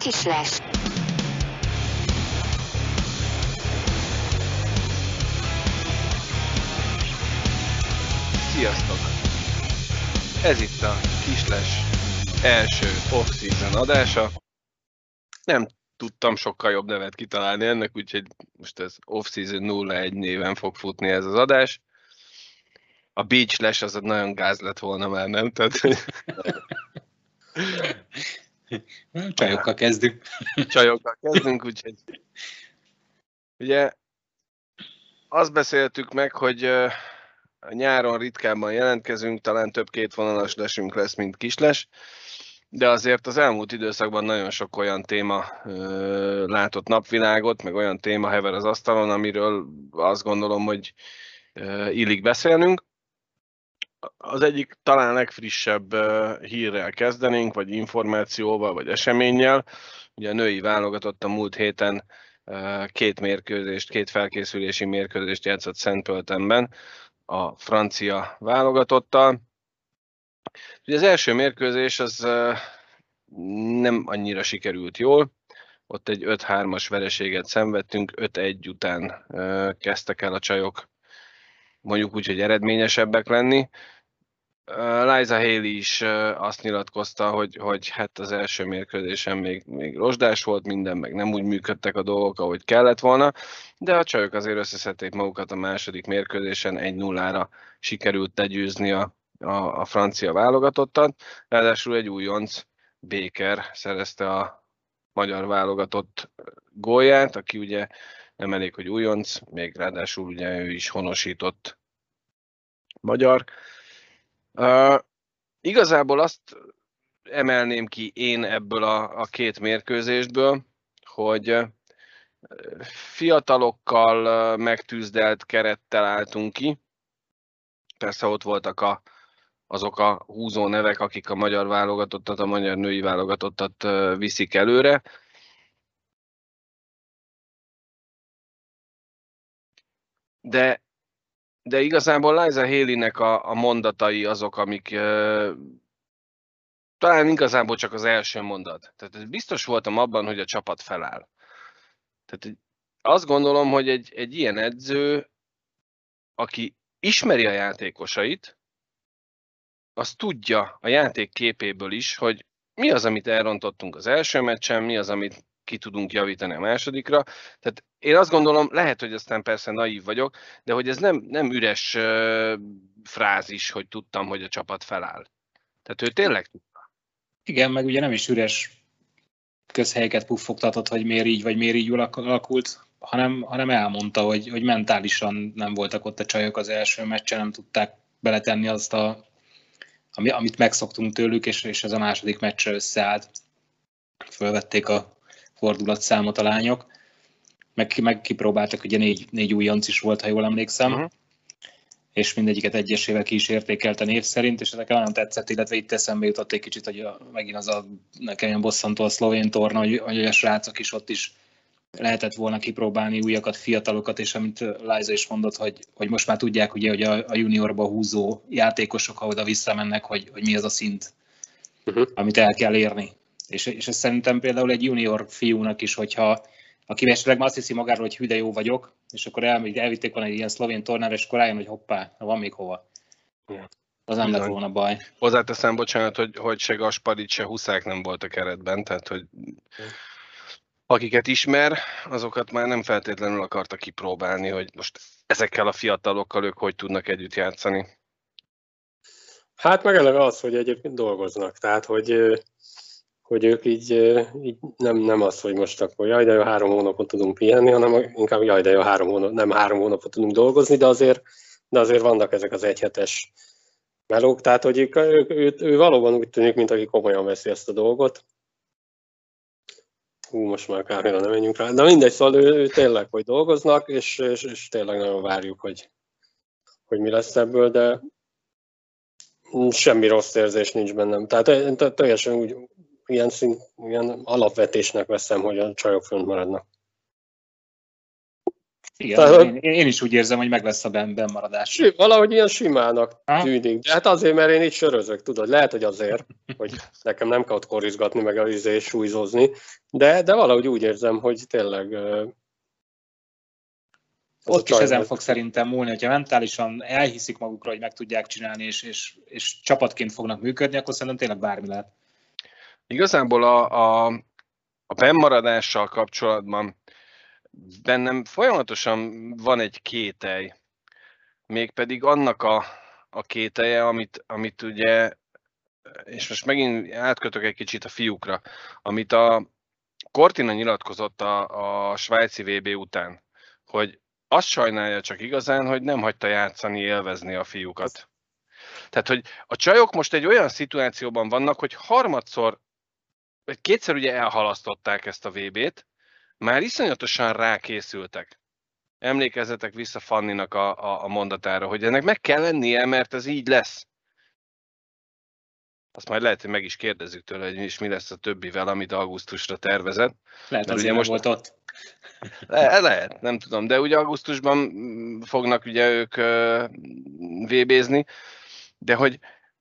Kislás. Sziasztok! Ez itt a Kislás első off-season adása. Nem tudtam sokkal jobb nevet kitalálni ennek, úgyhogy most ez off-season 01 néven fog futni ez az adás. A Beachlash az nagyon gáz lett volna már, nem? Tehát, Csajokkal kezdünk. Csajokkal kezdünk, úgyhogy ugye azt beszéltük meg, hogy nyáron ritkábban jelentkezünk, talán több kétvonalas lesünk lesz, mint kisles, de azért az elmúlt időszakban nagyon sok olyan téma látott napvilágot, meg olyan téma hever az asztalon, amiről azt gondolom, hogy illik beszélnünk. Az egyik talán legfrissebb hírrel kezdenénk, vagy információval, vagy eseménnyel. Ugye a női válogatott a múlt héten két felkészülési mérkőzést játszott Szentpöltenben a francia válogatottal. Ugye az első mérkőzés az nem annyira sikerült jól, ott egy 5-3-as vereséget szenvedtünk, 5-1 után kezdtek el a csajok mondjuk úgy, hogy eredményesebbek lenni. Liza Haley is azt nyilatkozta, hogy hát az első mérkőzésen még rozsdás volt minden, meg nem úgy működtek a dolgok, ahogy kellett volna, de a csajok azért összeszedték magukat a második mérkőzésen, 1-0-ra sikerült legyőzni a francia válogatottat, ráadásul egy újonc, Baker szerezte a magyar válogatott gólját, aki ugye nem elég, hogy újonc, még ráadásul ugye ő is honosított magyar. Igazából azt emelném ki én ebből a két mérkőzésből, hogy fiatalokkal megtűzdelt kerettel álltunk ki. Persze ott voltak azok a húzó nevek, akik a magyar válogatottat, a magyar női válogatottat viszik előre. De igazából Liza Haley-nek a mondatai azok, amik talán igazából csak az első mondat. Tehát biztos voltam abban, hogy a csapat feláll. Tehát azt gondolom, hogy egy ilyen edző, aki ismeri a játékosait, az tudja a játék képéből is, hogy mi az, amit elrontottunk az első meccsen, mi az, amit ki tudunk javítani a másodikra. Tehát én azt gondolom, lehet, hogy aztán persze naív vagyok, de hogy ez nem üres frázis, hogy tudtam, hogy a csapat feláll. Tehát ő tényleg tudta. Igen, meg ugye nem is üres közhelyeket puffogtatott, hogy miért így, vagy miért így alakult, hanem elmondta, hogy mentálisan nem voltak ott a csajok az első meccsen, nem tudták beletenni azt, amit megszoktunk tőlük, és ez a második meccsre összeállt. Fölvették a fordulatszámot a lányok, meg kipróbáltak, ugye négy újonc is volt, ha jól emlékszem, és mindegyiket egyesével ki is értékelte név szerint, és ezek nagyon tetszett, illetve itt eszembe jutott egy kicsit, hogy megint nekem ilyen bosszantó a szlovén torna, hogy a srácok is ott is lehetett volna kipróbálni újakat, fiatalokat, és amit Liza is mondott, hogy most már tudják, ugye, hogy a juniorba húzó játékosok, ha oda visszamennek, hogy mi az a szint, amit el kell érni. És ez szerintem például egy junior fiúnak is, aki esetleg azt hiszi magáról, hogy hű, de jó vagyok, és akkor elvitték volna egy ilyen szlovén tornára, és akkor rájön, hogy hoppá, van még hova. Az nem lett volna baj. Hozzáteszem, bocsánat, hogy se Gasparit, se Huszák nem volt a keretben, tehát hogy akiket ismer, azokat már nem feltétlenül akarta kipróbálni, hogy most ezekkel a fiatalokkal ők hogy tudnak együtt játszani. Hát meg eleve az, hogy egyébként dolgoznak, tehát hogy ők így nem az, hogy most akkor jaj, de jó, 3 hónapot tudunk pihenni, hanem inkább jaj, de jó, 3 hónapot tudunk dolgozni, de azért vannak ezek az egyhetes melók, tehát hogy ő valóban úgy tűnik, mint aki komolyan veszi ezt a dolgot. Most már kármilyen nem menjünk rá. De mindegy, szóval ő tényleg, hogy dolgoznak, és tényleg nagyon várjuk, hogy mi lesz ebből, de semmi rossz érzés nincs bennem. Tehát teljesen úgy ilyen alapvetésnek veszem, hogy a csajok fönt maradnak. Igen, én is úgy érzem, hogy meg lesz a bennmaradás. Valahogy ilyen simának tűnik. De hát azért, mert én itt sörözök, tudod. Lehet, hogy azért, hogy nekem nem kell ott korizgatni, meg a súlyzózni. De valahogy úgy érzem, hogy tényleg... Ott is ezen fog szerintem múlni, hogyha mentálisan elhiszik magukra, hogy meg tudják csinálni, és csapatként fognak működni, akkor szerintem tényleg bármi lehet. Igazából a bennmaradással kapcsolatban bennem folyamatosan van egy kételj, mégpedig annak a kételje, amit ugye, és most megint átkötök egy kicsit a fiúkra, amit a Cortina nyilatkozott a svájci VB után, hogy azt sajnálja csak igazán, hogy nem hagyta játszani, élvezni a fiúkat. Tehát, hogy a csajok most egy olyan szituációban vannak, hogy harmadszor, vagy kétszer ugye elhalasztották ezt a VB-t, már iszonyatosan rákészültek. Emlékezzetek vissza Fanninak a mondatára, hogy ennek meg kell lennie, mert ez így lesz. Azt majd lehet, hogy meg is kérdezzük tőle, hogy mi lesz a többivel, amit augusztusra tervezett. Lehet, azért most volt ott. Lehet, nem tudom, de ugye augusztusban fognak ugye ők VB-zni, de hogy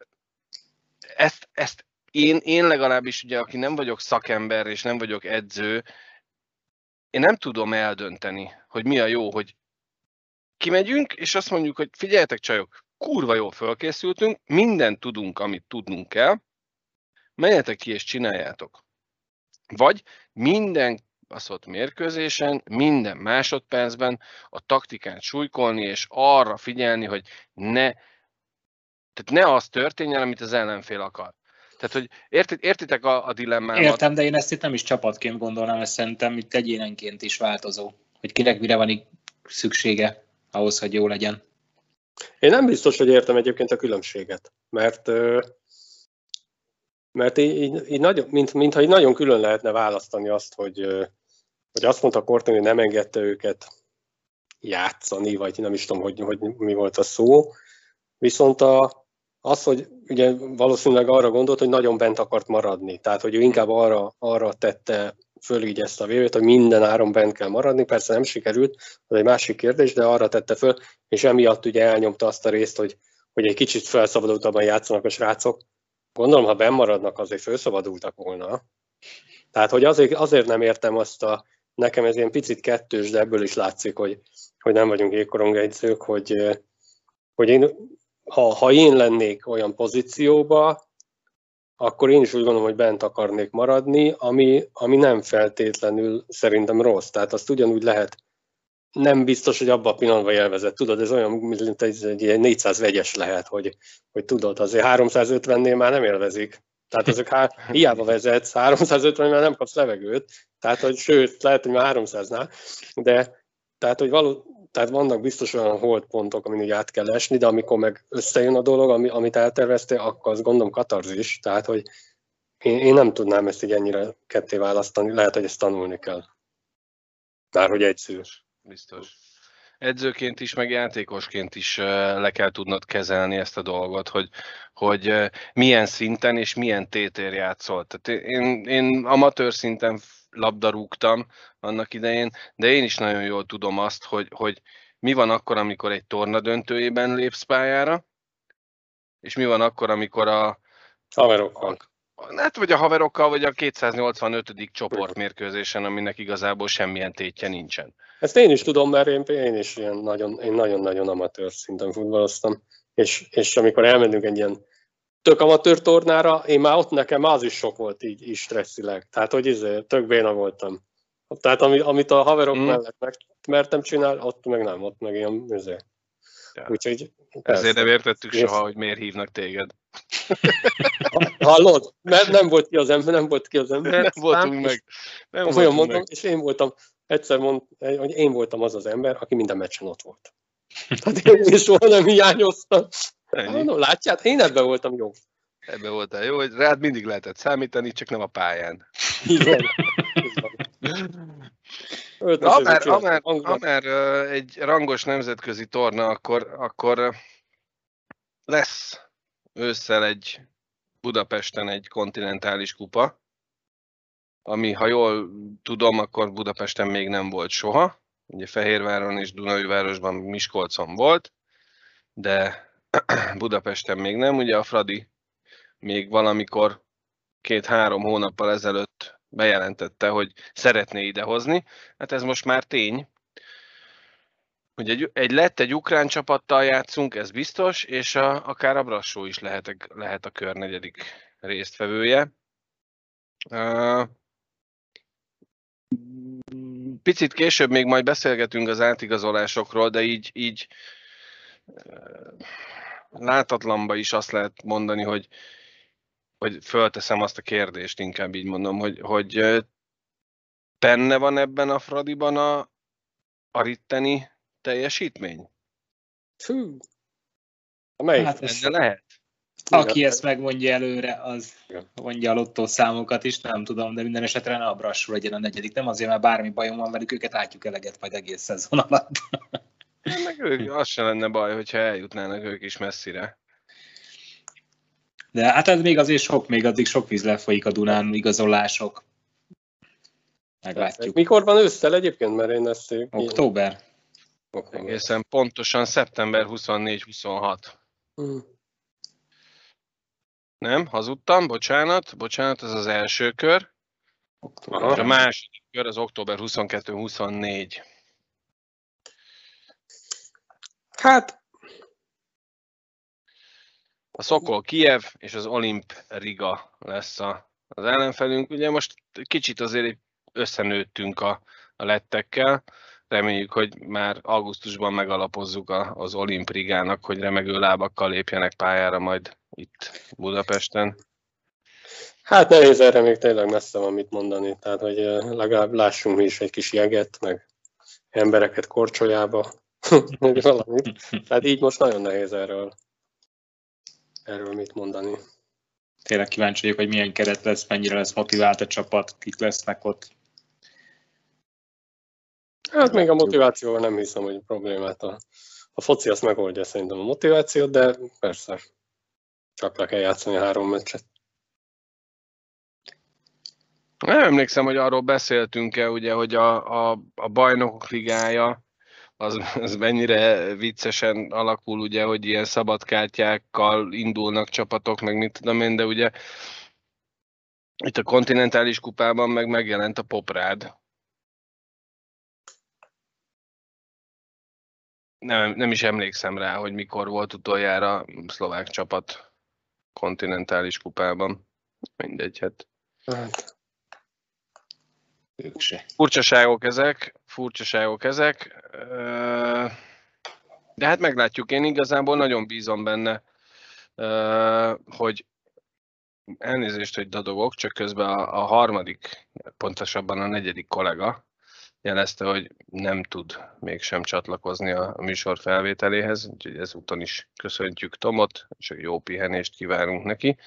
ezt én legalábbis ugye, aki nem vagyok szakember és nem vagyok edző, én nem tudom eldönteni, hogy mi a jó, hogy kimegyünk, és azt mondjuk, hogy figyeljetek csajok, kurva jól fölkészültünk, mindent tudunk, amit tudnunk kell, menjetek ki és csináljátok. Vagy minden baszott mérkőzésen, minden másodpercben a taktikát súlykolni, és arra figyelni, hogy tehát ne az történjen, amit az ellenfél akar. Tehát, hogy értitek a dilemmámat? Értem, de én ezt itt nem is csapatként gondolnám, ezt szerintem itt egyénenként is változó, hogy kinek mire van szüksége ahhoz, hogy jó legyen. Én nem biztos, hogy értem egyébként a különbséget, mert így nagyon, mintha így nagyon külön lehetne választani azt, hogy azt mondta Cortina, hogy nem engedte őket játszani, vagy nem is tudom, hogy mi volt a szó. Viszont az, hogy ugye valószínűleg arra gondolt, hogy nagyon bent akart maradni. Tehát, hogy ő inkább arra tette föl így ezt a VB-t, hogy minden áron bent kell maradni. Persze nem sikerült, az egy másik kérdés, de arra tette föl, és emiatt ugye elnyomta azt a részt, hogy egy kicsit felszabadultabban játszanak a srácok. Gondolom, ha benn maradnak, azért felszabadultak volna. Tehát, hogy azért nem értem azt nekem ez ilyen picit kettős, de ebből is látszik, hogy nem vagyunk jégkorongegyzők, hogy én, ha én lennék olyan pozícióba, akkor én is úgy gondolom, hogy bent akarnék maradni, ami nem feltétlenül szerintem rossz. Tehát azt ugyanúgy lehet, nem biztos, hogy abban a pillanatban élvezett. Tudod, ez olyan, mint egy 400 vegyes lehet, hogy tudod, azért 350-nél már nem élvezik. Tehát ezek hiába vezetsz, 350-nél már nem kapsz levegőt, tehát, hogy sőt, lehet, hogy már 300-nál, de tehát, hogy tehát vannak biztos olyan holdpontok, amin úgy át kell esni, de amikor meg összejön a dolog, amit elterveztél, akkor azt gondolom katarzis. Tehát, hogy én nem tudnám ezt így ennyire ketté választani. Lehet, hogy ezt tanulni kell. Bárhogy egyszerű. Biztos. Edzőként is, meg játékosként is le kell tudnod kezelni ezt a dolgot, hogy milyen szinten és milyen tétér játszol. Tehát én amatőr szinten labdarúgtam annak idején, de én is nagyon jól tudom azt, hogy mi van akkor, amikor egy torna döntőjében lépsz pályára, és mi van akkor, amikor a haverokkal. Hát vagy a haverokkal, vagy a 285. csoportmérkőzésen, aminek igazából semmilyen tétje nincsen. Ezt én is tudom, mert én is ilyen nagyon-nagyon amatőr szinten futballoztam, és amikor elmentünk egy ilyen tök amatőr tornára, én már ott nekem az is sok volt így stresszileg. Tehát, hogy tök béna voltam. Tehát, amit a haverok mellett mertem csinálni, ott meg nem, ott meg ilyen Ja. Úgyhogy ezért nem értettük soha, hogy miért hívnak téged. Hallod? Mert nem volt ki az ember. Nem voltunk meg. Olyan mondom, és én voltam, egyszer mondtam, hogy én voltam az ember, aki minden meccsen ott volt. Tehát én soha nem hiányoztam. Látját, én ebben voltam jó. Ebben voltál jó, hogy rád mindig lehetett számítani, csak nem a pályán. Igen. Ha már egy rangos nemzetközi torna, akkor lesz ősszel Budapesten egy kontinentális kupa, ami, ha jól tudom, akkor Budapesten még nem volt soha. ugye Fehérváron és Dunaújvárosban, Miskolcon volt, de Budapesten még nem. Ugye a Fradi még valamikor 2-3 hónappal ezelőtt bejelentette, hogy szeretné idehozni. Hát ez most már tény. Hogy egy ukrán csapattal játszunk, ez biztos, és akár a Brassó is lehet a kör 4. résztvevője. Picit később még majd beszélgetünk az átigazolásokról, de így látatlanba is azt lehet mondani, hogy fölteszem azt a kérdést, inkább így mondom, hogy benne van ebben a Fradiban a ritteni teljesítmény? Fú. Melyik? Hát ez, lehet. aki ezt megmondja előre, az mondja a lottó számokat is, nem tudom, de minden esetre ne a Brassó legyen a 4. Nem azért, mert bármi bajom van velük, őket látjuk eleget majd egész szezon alatt. Meg az se lenne baj, hogyha eljutnának ők is messzire. De hát ez még azért még addig sok víz lefolyik a Dunán, igazolások. Meglátjuk. Mikor van ősszel egyébként, mert én ezt... Október. Egészen pontosan szeptember 24-26. Nem, hazudtam, bocsánat, ez az első kör. A második kör az október 22-24. Hát... A Szokol Kijev és az Olimp Riga lesz az ellenfelünk. Ugye most kicsit azért összenőttünk a lettekkel. Reméljük, hogy már augusztusban megalapozzuk az Olimp Rigának, hogy remegő lábakkal lépjenek pályára majd itt Budapesten. Hát nehéz, erre még tényleg messze van mit mondani. Tehát, hogy legalább lássunk mi is egy kis jeget, meg embereket korcsolyába, meg valamit. Tehát így most nagyon nehéz erről mit mondani. Tényleg kíváncsi vagyok, hogy milyen keret lesz, mennyire lesz motivált a csapat, kik lesznek ott. Hát még a motivációval nem hiszem, hogy problémát. A foci azt megoldja szerintem a motivációt, de persze csak le kell játszani 3 meccset. Nem emlékszem, hogy arról beszéltünk-e, ugye, hogy a Bajnokok Ligája az mennyire viccesen alakul, ugye, hogy ilyen szabadkártyákkal indulnak csapatok, meg mit tudom én, de ugye itt a kontinentális kupában megjelent a Poprád. Nem is emlékszem rá, hogy mikor volt utoljára szlovák csapat kontinentális kupában. Mindegy, hát. Furcsaságok ezek. De hát meglátjuk. Én igazából nagyon bízom benne, hogy elnézést, hogy dadogok, csak közben a harmadik, pontosabban a 4. kollega jelezte, hogy nem tud mégsem csatlakozni a műsor felvételéhez, úgyhogy ezúton is köszöntjük Tomot, és jó pihenést kívánunk neki.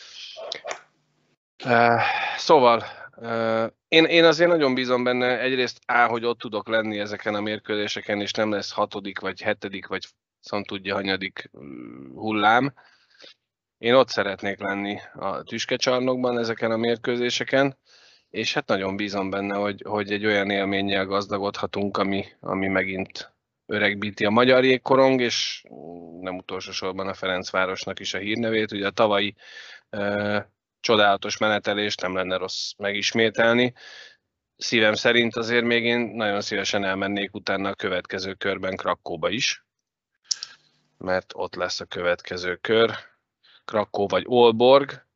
Szóval én azért nagyon bízom benne, egyrészt hogy ott tudok lenni ezeken a mérkőzéseken, és nem lesz 6. vagy 7. vagy szóval tudja hanyadik hullám. Én ott szeretnék lenni a tüskecsarnokban ezeken a mérkőzéseken, és hát nagyon bízom benne, hogy egy olyan élménnyel gazdagodhatunk, ami megint öregbíti a magyar jégkorong, és nem utolsó sorban a Ferencvárosnak is a hírnevét. Ugye a tavalyi csodálatos menetelést nem lenne rossz megismételni. Szívem szerint azért még én nagyon szívesen elmennék utána a következő körben Krakkóba is, mert ott lesz a következő kör. Krakkó vagy Aalborg.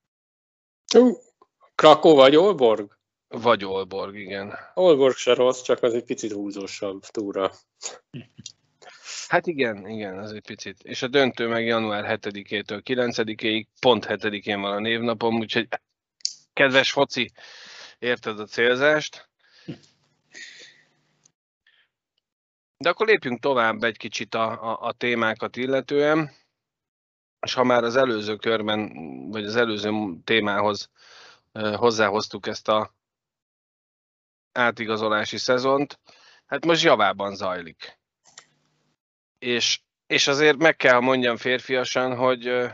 Krakkó vagy Aalborg? Vagy Aalborg, igen. Aalborg se rossz, csak az egy picit húzósabb túra. Hát igen, az egy picit. És a döntő meg január 7-től 9-ig, pont 7-én van a névnapom, úgyhogy kedves foci, érted a célzást. De akkor lépjünk tovább egy kicsit a témákat illetően, és ha már az előző körben, vagy az előző témához hozzáhoztuk ezt a átigazolási szezont, hát most javában zajlik. És azért meg kell mondjam férfiasan, hogy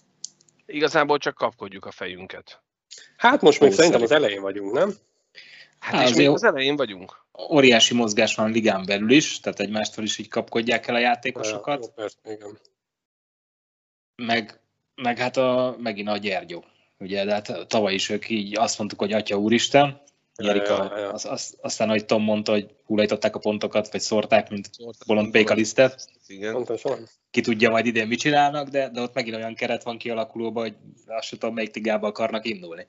igazából csak kapkodjuk a fejünket. Hát most még szerintem az elején vagyunk, nem? Hát és még az elején vagyunk. Óriási mozgás van ligán belül is, tehát egymástól is így kapkodják el a játékosokat. Igen. Meg hát megint a Gyergyó. Ugye, de hát tavaly is ők így azt mondtuk, hogy Atya Úristen, nyerik aztán, ahogy Tom mondta, hogy hullajtották a pontokat, vagy szórták, mint bolond pékalisztet. Ki tudja majd idén mit csinálnak, de ott megint olyan keret van kialakulóban, hogy azt sem tudom, melyik ligába akarnak indulni.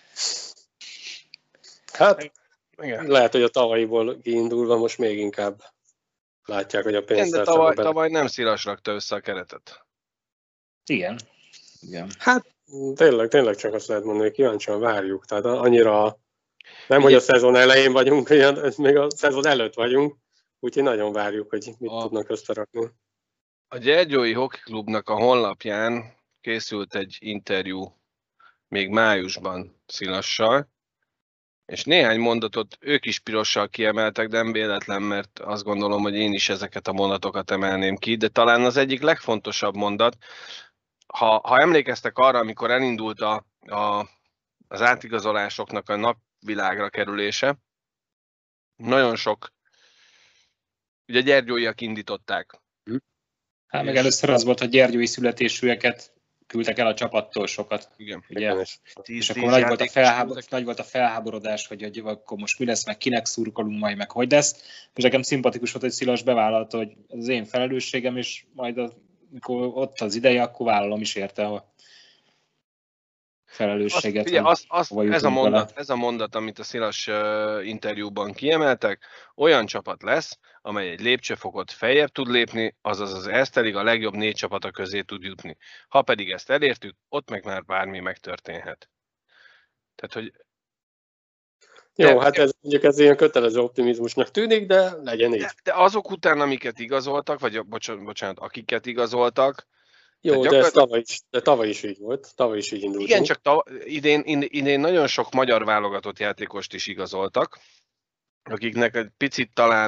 Hát, igen. Lehet, hogy a tavalyiból kiindulva most még inkább látják, hogy a pénztár... De tavaly nem Szilas rakta össze a keretet. Igen. Hát tényleg csak azt lehet mondani, hogy kíváncsian várjuk. Tehát annyira nem, hogy a szezon elején vagyunk, még a szezon előtt vagyunk, úgyhogy nagyon várjuk, hogy mit tudnak összerakni. A Gyergyói Hockey Klubnak a honlapján készült egy interjú még májusban Szilassal, és néhány mondatot ők is pirossal kiemeltek, de nem véletlen, mert azt gondolom, hogy én is ezeket a mondatokat emelném ki, de talán az egyik legfontosabb mondat, ha emlékeztek arra, amikor elindult az átigazolásoknak a napvilágra kerülése, nagyon sok, ugye gyergyóiak indították. Hát meg először az volt, hogy gyergyói születésűeket küldtek el a csapattól sokat. Igen. Ugye? És akkor nagy volt a felháborodás, hogy akkor most mi lesz, meg kinek szurkolunk majd, meg hogy lesz. És nekem szimpatikus volt, hogy Szilas bevállalta, hogy ez az én felelősségem, és majd amikor ott az ideje, akkor vállalom is érte a felelősséget. Ez a mondat, amit a Szilas interjúban kiemeltek, olyan csapat lesz, amely egy lépcsőfokot feljebb tud lépni, azaz az Esztelig a legjobb 4 csapata közé tud jutni. Ha pedig ezt elértük, ott meg már bármi megtörténhet. Tehát, hogy... Jó, hát ez ilyen kötelező optimizmusnak tűnik, de legyen így. De azok után, amiket igazoltak, vagy bocsánat, akiket igazoltak, jó, de ez tavaly is így volt. Tavaly is így indultunk. Igen, csak idén nagyon sok magyar válogatott játékost is igazoltak, akiknek egy picit talán,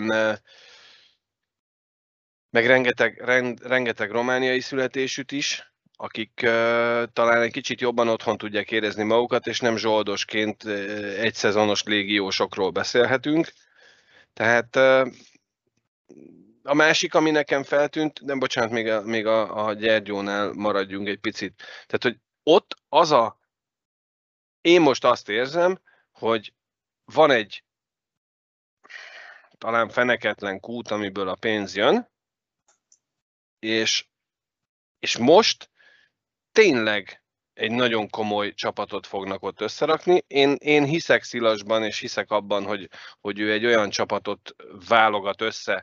meg rengeteg romániai születésűt is, akik talán egy kicsit jobban otthon tudják érezni magukat, és nem zsoldosként egyszezonos légiósokról beszélhetünk. Tehát a másik, ami nekem feltűnt, nem bocsánat, még a Gyergyónál maradjunk egy picit. Tehát, hogy ott én most azt érzem, hogy van egy talán feneketlen kút, amiből a pénz jön, és most tényleg egy nagyon komoly csapatot fognak ott összerakni. Én hiszek Szilasban, és hiszek abban, hogy ő egy olyan csapatot válogat össze,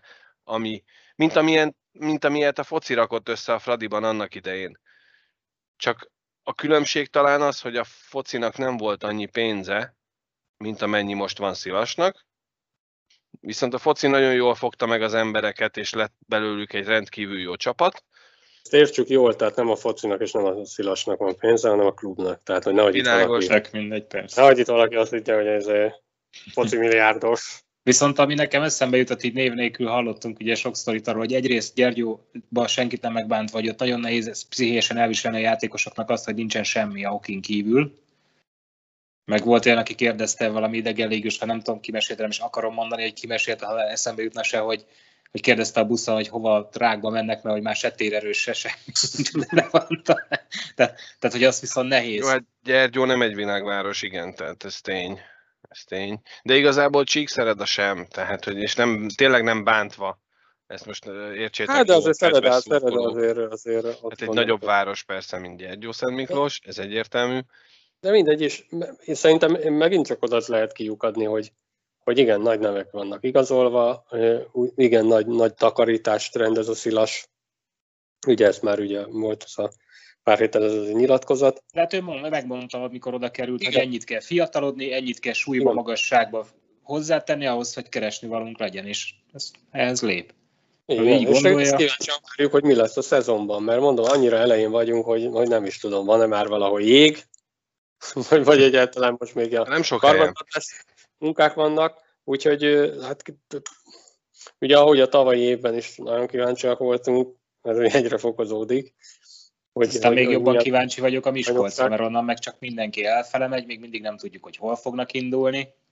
mint amilyet a foci rakott össze a Fradiban annak idején. Csak a különbség talán az, hogy a focinak nem volt annyi pénze, mint amennyi most van Szilasnak, viszont a foci nagyon jól fogta meg az embereket, és lett belőlük egy rendkívül jó csapat. Ezt értsük jól, tehát nem a focinak és nem a Szilasnak van pénze, hanem a klubnak. Tehát, hogy nehogy itt valaki azt higgye, hogy ez foci milliárdos. Viszont ami nekem eszembe jutott, így név nélkül hallottunk ugye sok sztorit arról, hogy egyrészt Gyergyóban senkit nem megbánt, vagy ott nagyon nehéz pszichésen elviselni a játékosoknak azt, hogy nincsen semmi a hokkin kívül. Meg volt olyan, aki kérdezte valami idegen légős, ha nem tudom, kimesélte, nem is akarom mondani, hogy kimesélte, ha eszembe jutna se, hogy kérdezte a buszon, hogy hova rákba mennek, mert hogy már se térerős se tehát, hogy az viszont nehéz. Jó, hát Gyergyó nem egy világváros, igen, tehát ez tény. De igazából Csíkszereda sem, tehát, hogy és tényleg nem bántva. Ezt most értsétek. Hát de azért Szereda azért hát egy nagyobb város persze, mint Gyergyószentmiklós, ez egyértelmű. De mindegy, és én szerintem megint csak oda lehet kiukadni, hogy igen, nagy nevek vannak igazolva, igen, nagy takarítást rendez a Szilas. Ugye ez már ugye volt az a pár héttel ez az egy nyilatkozat. De hát ő megmondta, amikor oda került, hogy ennyit kell fiatalodni, ennyit kell súlyba, magasságba hozzátenni ahhoz, hogy keresni valunk legyen, és ehhez lép. Igen, így gondolja. És kíváncsian várjuk, hogy mi lesz a szezonban, mert mondom, annyira elején vagyunk, hogy nem is tudom, van-e már valahol jég, vagy egyáltalán most még nem sok helyen munkák vannak, úgyhogy hát ugye ahogy a tavalyi évben is nagyon kíváncsiak voltunk, ez egyre fokozódik. Aztán még jobban kíváncsi vagyok a Miskolcra, mert onnan meg csak mindenki elfele megy, még mindig nem tudjuk, hogy hol fognak indulni.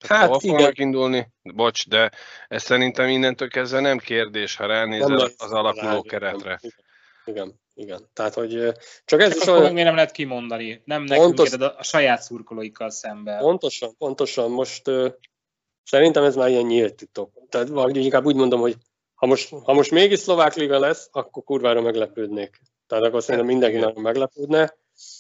Hát hova igen. fognak indulni? Bocs, de ez szerintem innentől kezdve nem kérdés, ha ránézel az alakuló keretre. Igen. Tehát, hogy csak ez csak is akkor olyan... meg miért nem lehet kimondani? Nem nekünk, de a saját szurkolóikkal szemben. Pontosan. Most szerintem ez már ilyen nyílt titok. Tehát vagy inkább úgy mondom, hogy ha most mégis szlovák liga lesz, akkor kurvára meglepődnék. Tehát akkor szerintem mindenki nagyon meglepődne.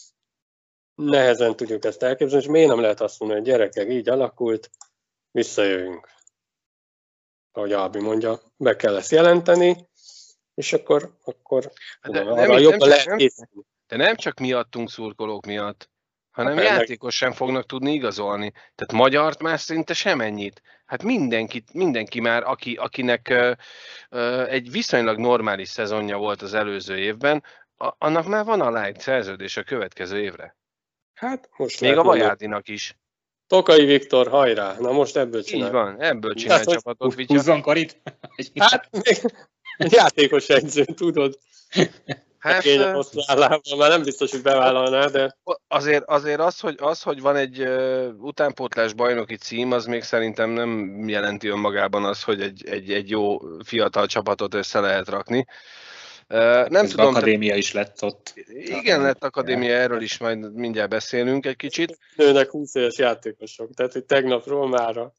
Nehezen tudjuk ezt elképzelni, és miért nem lehet azt mondani, hogy gyerekek, így alakult, visszajövünk. Ahogy Albi mondja, be kell ezt jelenteni, és akkor arra jobban lehet készíteni. De nem csak miattunk szurkolók miatt, hanem játékos sem fognak tudni igazolni. Tehát magyart már szinte semennyit. Hát mindenki már, akinek egy viszonylag normális szezonja volt az előző évben, annak már van aláírt szerződés a következő évre. Hát most még a Vajádinak is. Tokai Viktor, hajrá! Na most ebből csinál. Így van, ebből csinál csapatot. Húzzon Karit? Hát még játékos edző, tudod. Hát, már nem biztos, hogy bevállalná, de... Azért az, hogy van egy utánpótlás bajnoki cím, az még szerintem nem jelenti önmagában az, hogy egy jó fiatal csapatot össze lehet rakni. Nem tudom, akadémia is lett ott. Igen, lett akadémia, erről is majd mindjárt beszélünk egy kicsit. Nőnek 20 éves játékosok, tehát hogy tegnapról mára.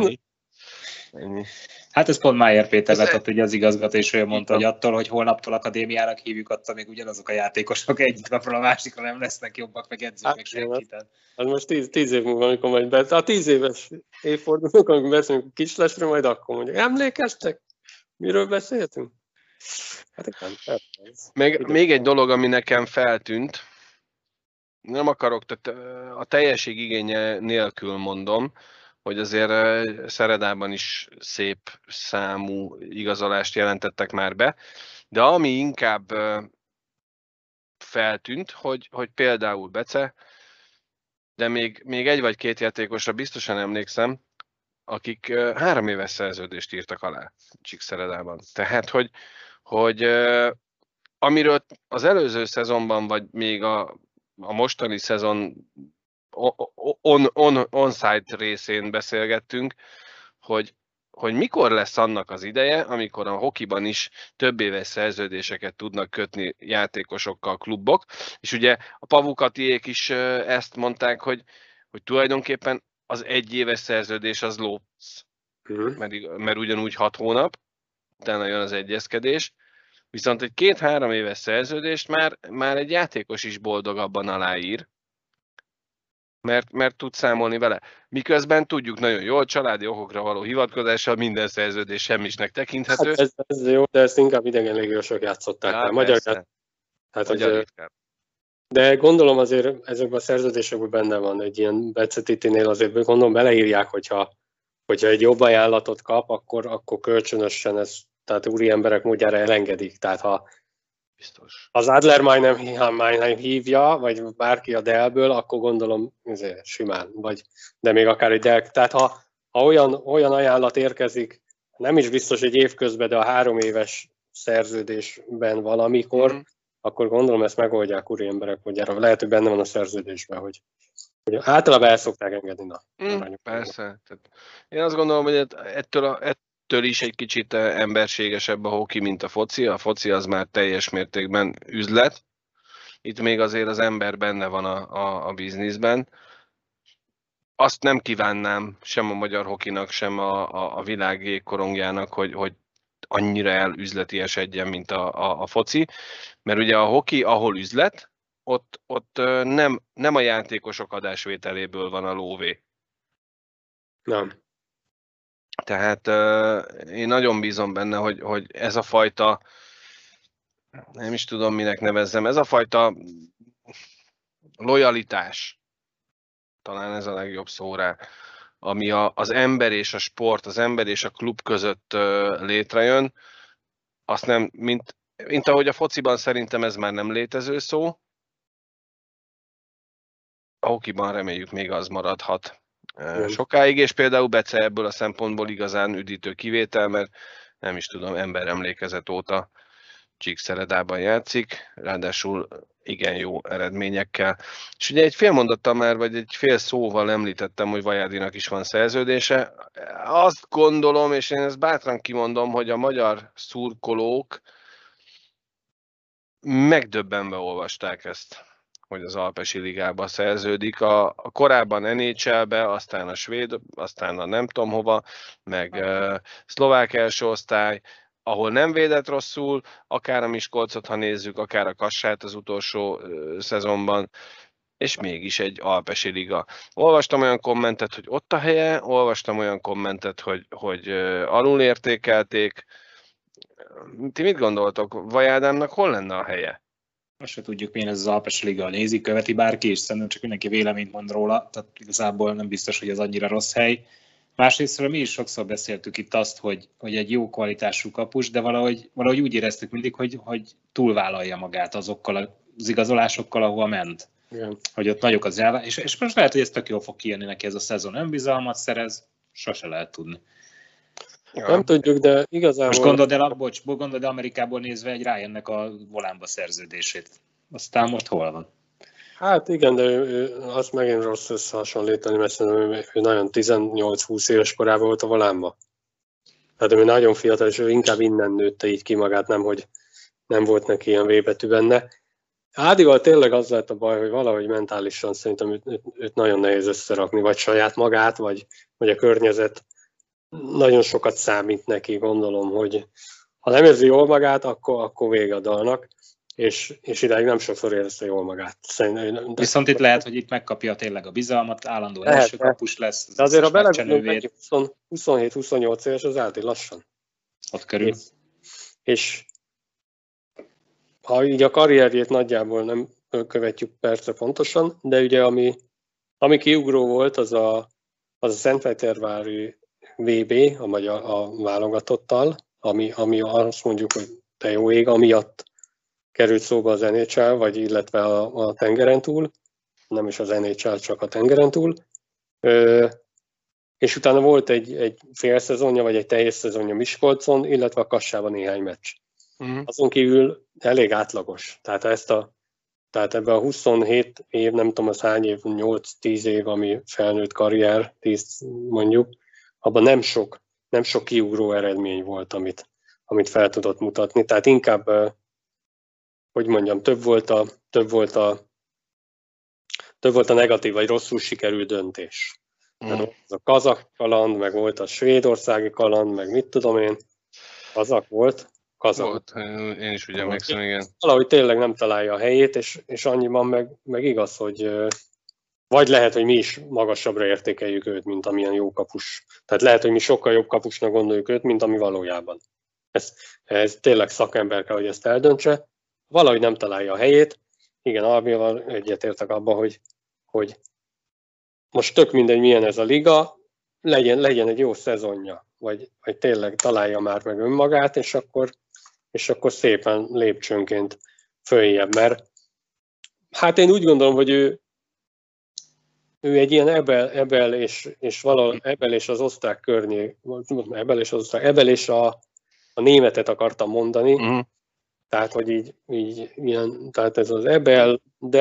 Ennyi. Hát ez pont Májer Péter lett ott, ugye az igazgató, és ő mondta, hogy attól, hogy holnaptól akadémiának hívjuk, attól még ugyanazok a játékosok egyik napról a másikra nem lesznek jobbak, meg edzők, meg senki. Hát most 10 év múlva, amikor majd a 10 éves évfordulók, amikor beszélünk Kislesről, majd akkor mondjuk, emlékeztek? Miről beszéltünk? Hát igen. Még egy dolog, ami nekem feltűnt, nem akarok, tehát a teljesség igénye nélkül mondom, hogy azért Szeredában is szép számú igazolást jelentettek már be, de ami inkább feltűnt, hogy például Bece, de még egy vagy két játékosra biztosan emlékszem, akik 3 éves szerződést írtak alá Csíkszeredában. Tehát, hogy amiről az előző szezonban, vagy még a mostani szezon on-site részén beszélgettünk, hogy mikor lesz annak az ideje, amikor a hokiban is több éves szerződéseket tudnak kötni játékosokkal klubok, és ugye a Pavukatiék is ezt mondták, hogy tulajdonképpen az 1 éves szerződés az lópsz, mert ugyanúgy 6 hónap, utána jön az egyezkedés, viszont egy 2-3 éves szerződést már egy játékos is boldogabban aláír, mert tud számolni vele. Miközben tudjuk nagyon jól, családi okokra való hivatkozással minden szerződés semmisnek tekinthető. Hát ez jó, de ezt inkább idegen légiósok játszották el. Magyar de gondolom azért ezekben a szerződésekben benne van egy ilyen Becetitinél, azért gondolom beleírják, hogyha egy jobb ajánlatot kap, akkor kölcsönösen ez, tehát úri emberek módjára elengedik. Tehát ha biztos. Az Adler Mannheim hívja, vagy bárki a Dellből, akkor gondolom simán, de még akár egy Dell. Tehát ha olyan ajánlat érkezik, nem is biztos egy év közben, de a 3 éves szerződésben valamikor, akkor gondolom ezt megoldják úri emberek módjára. Lehet, hogy benne van a szerződésben, hogy általában el szokták engedni. Persze. Tehát én azt gondolom, hogy ettől is egy kicsit emberségesebb a hoki, mint a foci. A foci az már teljes mértékben üzlet. Itt még azért az ember benne van a bizniszben. Azt nem kívánnám sem a magyar hokinak, sem a világ jégkorongjának, hogy annyira elüzleti esedjen, mint a foci. Mert ugye a hoki, ahol üzlet, ott nem a játékosok adásvételéből van a lóvé. Nem. Tehát én nagyon bízom benne, hogy ez a fajta, nem is tudom minek nevezzem, ez a fajta lojalitás, talán ez a legjobb szó rá, ami az ember és a sport, az ember és a klub között létrejön, azt nem, mint ahogy a fociban szerintem ez már nem létező szó, a hokiban reméljük még az maradhat sokáig, és például Bece ebből a szempontból igazán üdítő kivétel, mert nem is tudom, ember emlékezet óta Csíkszeredában játszik, ráadásul igen jó eredményekkel. És ugye egy fél mondattal már, vagy egy fél szóval említettem, hogy Vajadinak is van szerződése. Azt gondolom, és én ezt bátran kimondom, hogy a magyar szurkolók megdöbbenve olvasták ezt, hogy az Alpesi Ligába szerződik. A korábban NHL-be, aztán a svéd, aztán a nem tudom hova, meg szlovák első osztály, ahol nem védett rosszul, akár a Miskolcot, ha nézzük, akár a Kassát az utolsó szezonban, és mégis egy Alpesi Liga. Olvastam olyan kommentet, hogy ott a helye, olvastam olyan kommentet, hogy alulértékelték. Ti mit gondoltok? Vajádámnak hol lenne a helye? Most se tudjuk, milyen ez az Alpesi Liga, nézi, követi bárki, és szerintem csak mindenki véleményt mond róla, tehát igazából nem biztos, hogy ez annyira rossz hely. Másrésztről mi is sokszor beszéltük itt azt, hogy egy jó kvalitású kapus, de valahogy úgy éreztük mindig, hogy túlvállalja magát azokkal az igazolásokkal, ahova ment. Igen. Hogy ott nagyok az és most lehet, hogy ez tök jól fog kijönni neki ez a szezon, önbizalmat szerez, sose lehet tudni. Ja. Nem tudjuk, de igazából... Most gondold el Amerikából nézve egy Ryannek a volánba szerződését. Aztán most hol van? Hát igen, de azt megint rossz összehasonlítani, mert szerintem ő nagyon 18-20 éves korában volt a volánba. Tehát ő nagyon fiatal, és ő inkább innen nőtte így ki magát, nem volt neki ilyen V betű benne. Ádival tényleg az lett a baj, hogy valahogy mentálisan szerintem őt nagyon nehéz összerakni, vagy saját magát, vagy a környezet. Nagyon sokat számít neki, gondolom, hogy ha nem érzi jól magát, akkor vége a dalnak, és idáig nem sokszor érezte jól magát. Viszont itt lehet, hogy itt megkapja tényleg a bizalmat, állandó első kapus lesz. De azért, ha belegondolunk, 27-28 éves, az Ádi lassan. Ott körül. És ha így a karrierjét nagyjából nem követjük persze pontosan, de ugye ami kiugró volt, az a Szentpétervári VB, a válogatottal, ami azt mondjuk, hogy te jó ég, amiatt került szóba az NHL, vagy illetve a tengeren túl, nem is az NHL, csak a tengeren túl. És utána volt egy fél szezonja, vagy egy teljes szezonja Miskolcon, illetve a Kassában néhány meccs. Azon kívül elég átlagos. Tehát ebben a 27 év, nem tudom, az hány év, 8-10 év, ami felnőtt karrier, 10 mondjuk, abban nem sok kiugró eredmény volt, amit fel tudott mutatni. Tehát inkább, hogy mondjam, több volt a negatív, vagy rosszul sikerült döntés. Tehát az a kazak kaland, meg volt a svédországi kaland, meg mit tudom én, kazak volt. Volt, én is ugye emlékszem, igen. Valahogy tényleg nem találja a helyét, és annyiban meg igaz, hogy vagy lehet, hogy mi is magasabbra értékeljük őt, mint amilyen jó kapus. Tehát lehet, hogy mi sokkal jobb kapusnak gondoljuk őt, mint ami valójában. Ez tényleg szakember kell, hogy ezt eldöntse. Valahogy nem találja a helyét. Igen, Albival egyetértek abban, hogy most tök mindegy, milyen ez a liga, legyen egy jó szezonja, vagy tényleg találja már meg önmagát, és akkor szépen lépcsőnként följebb, mert hát én úgy gondolom, hogy ő egy ilyen Ebel és az osztrák környék, Ebel és a németet akartam mondani, tehát, hogy így ilyen, tehát ez az Ebel,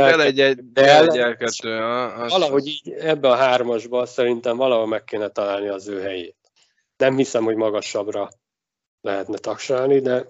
valahogy így ebbe a hármasba szerintem valahol meg kéne találni az ő helyét. Nem hiszem, hogy magasabbra lehetne tagsálni, de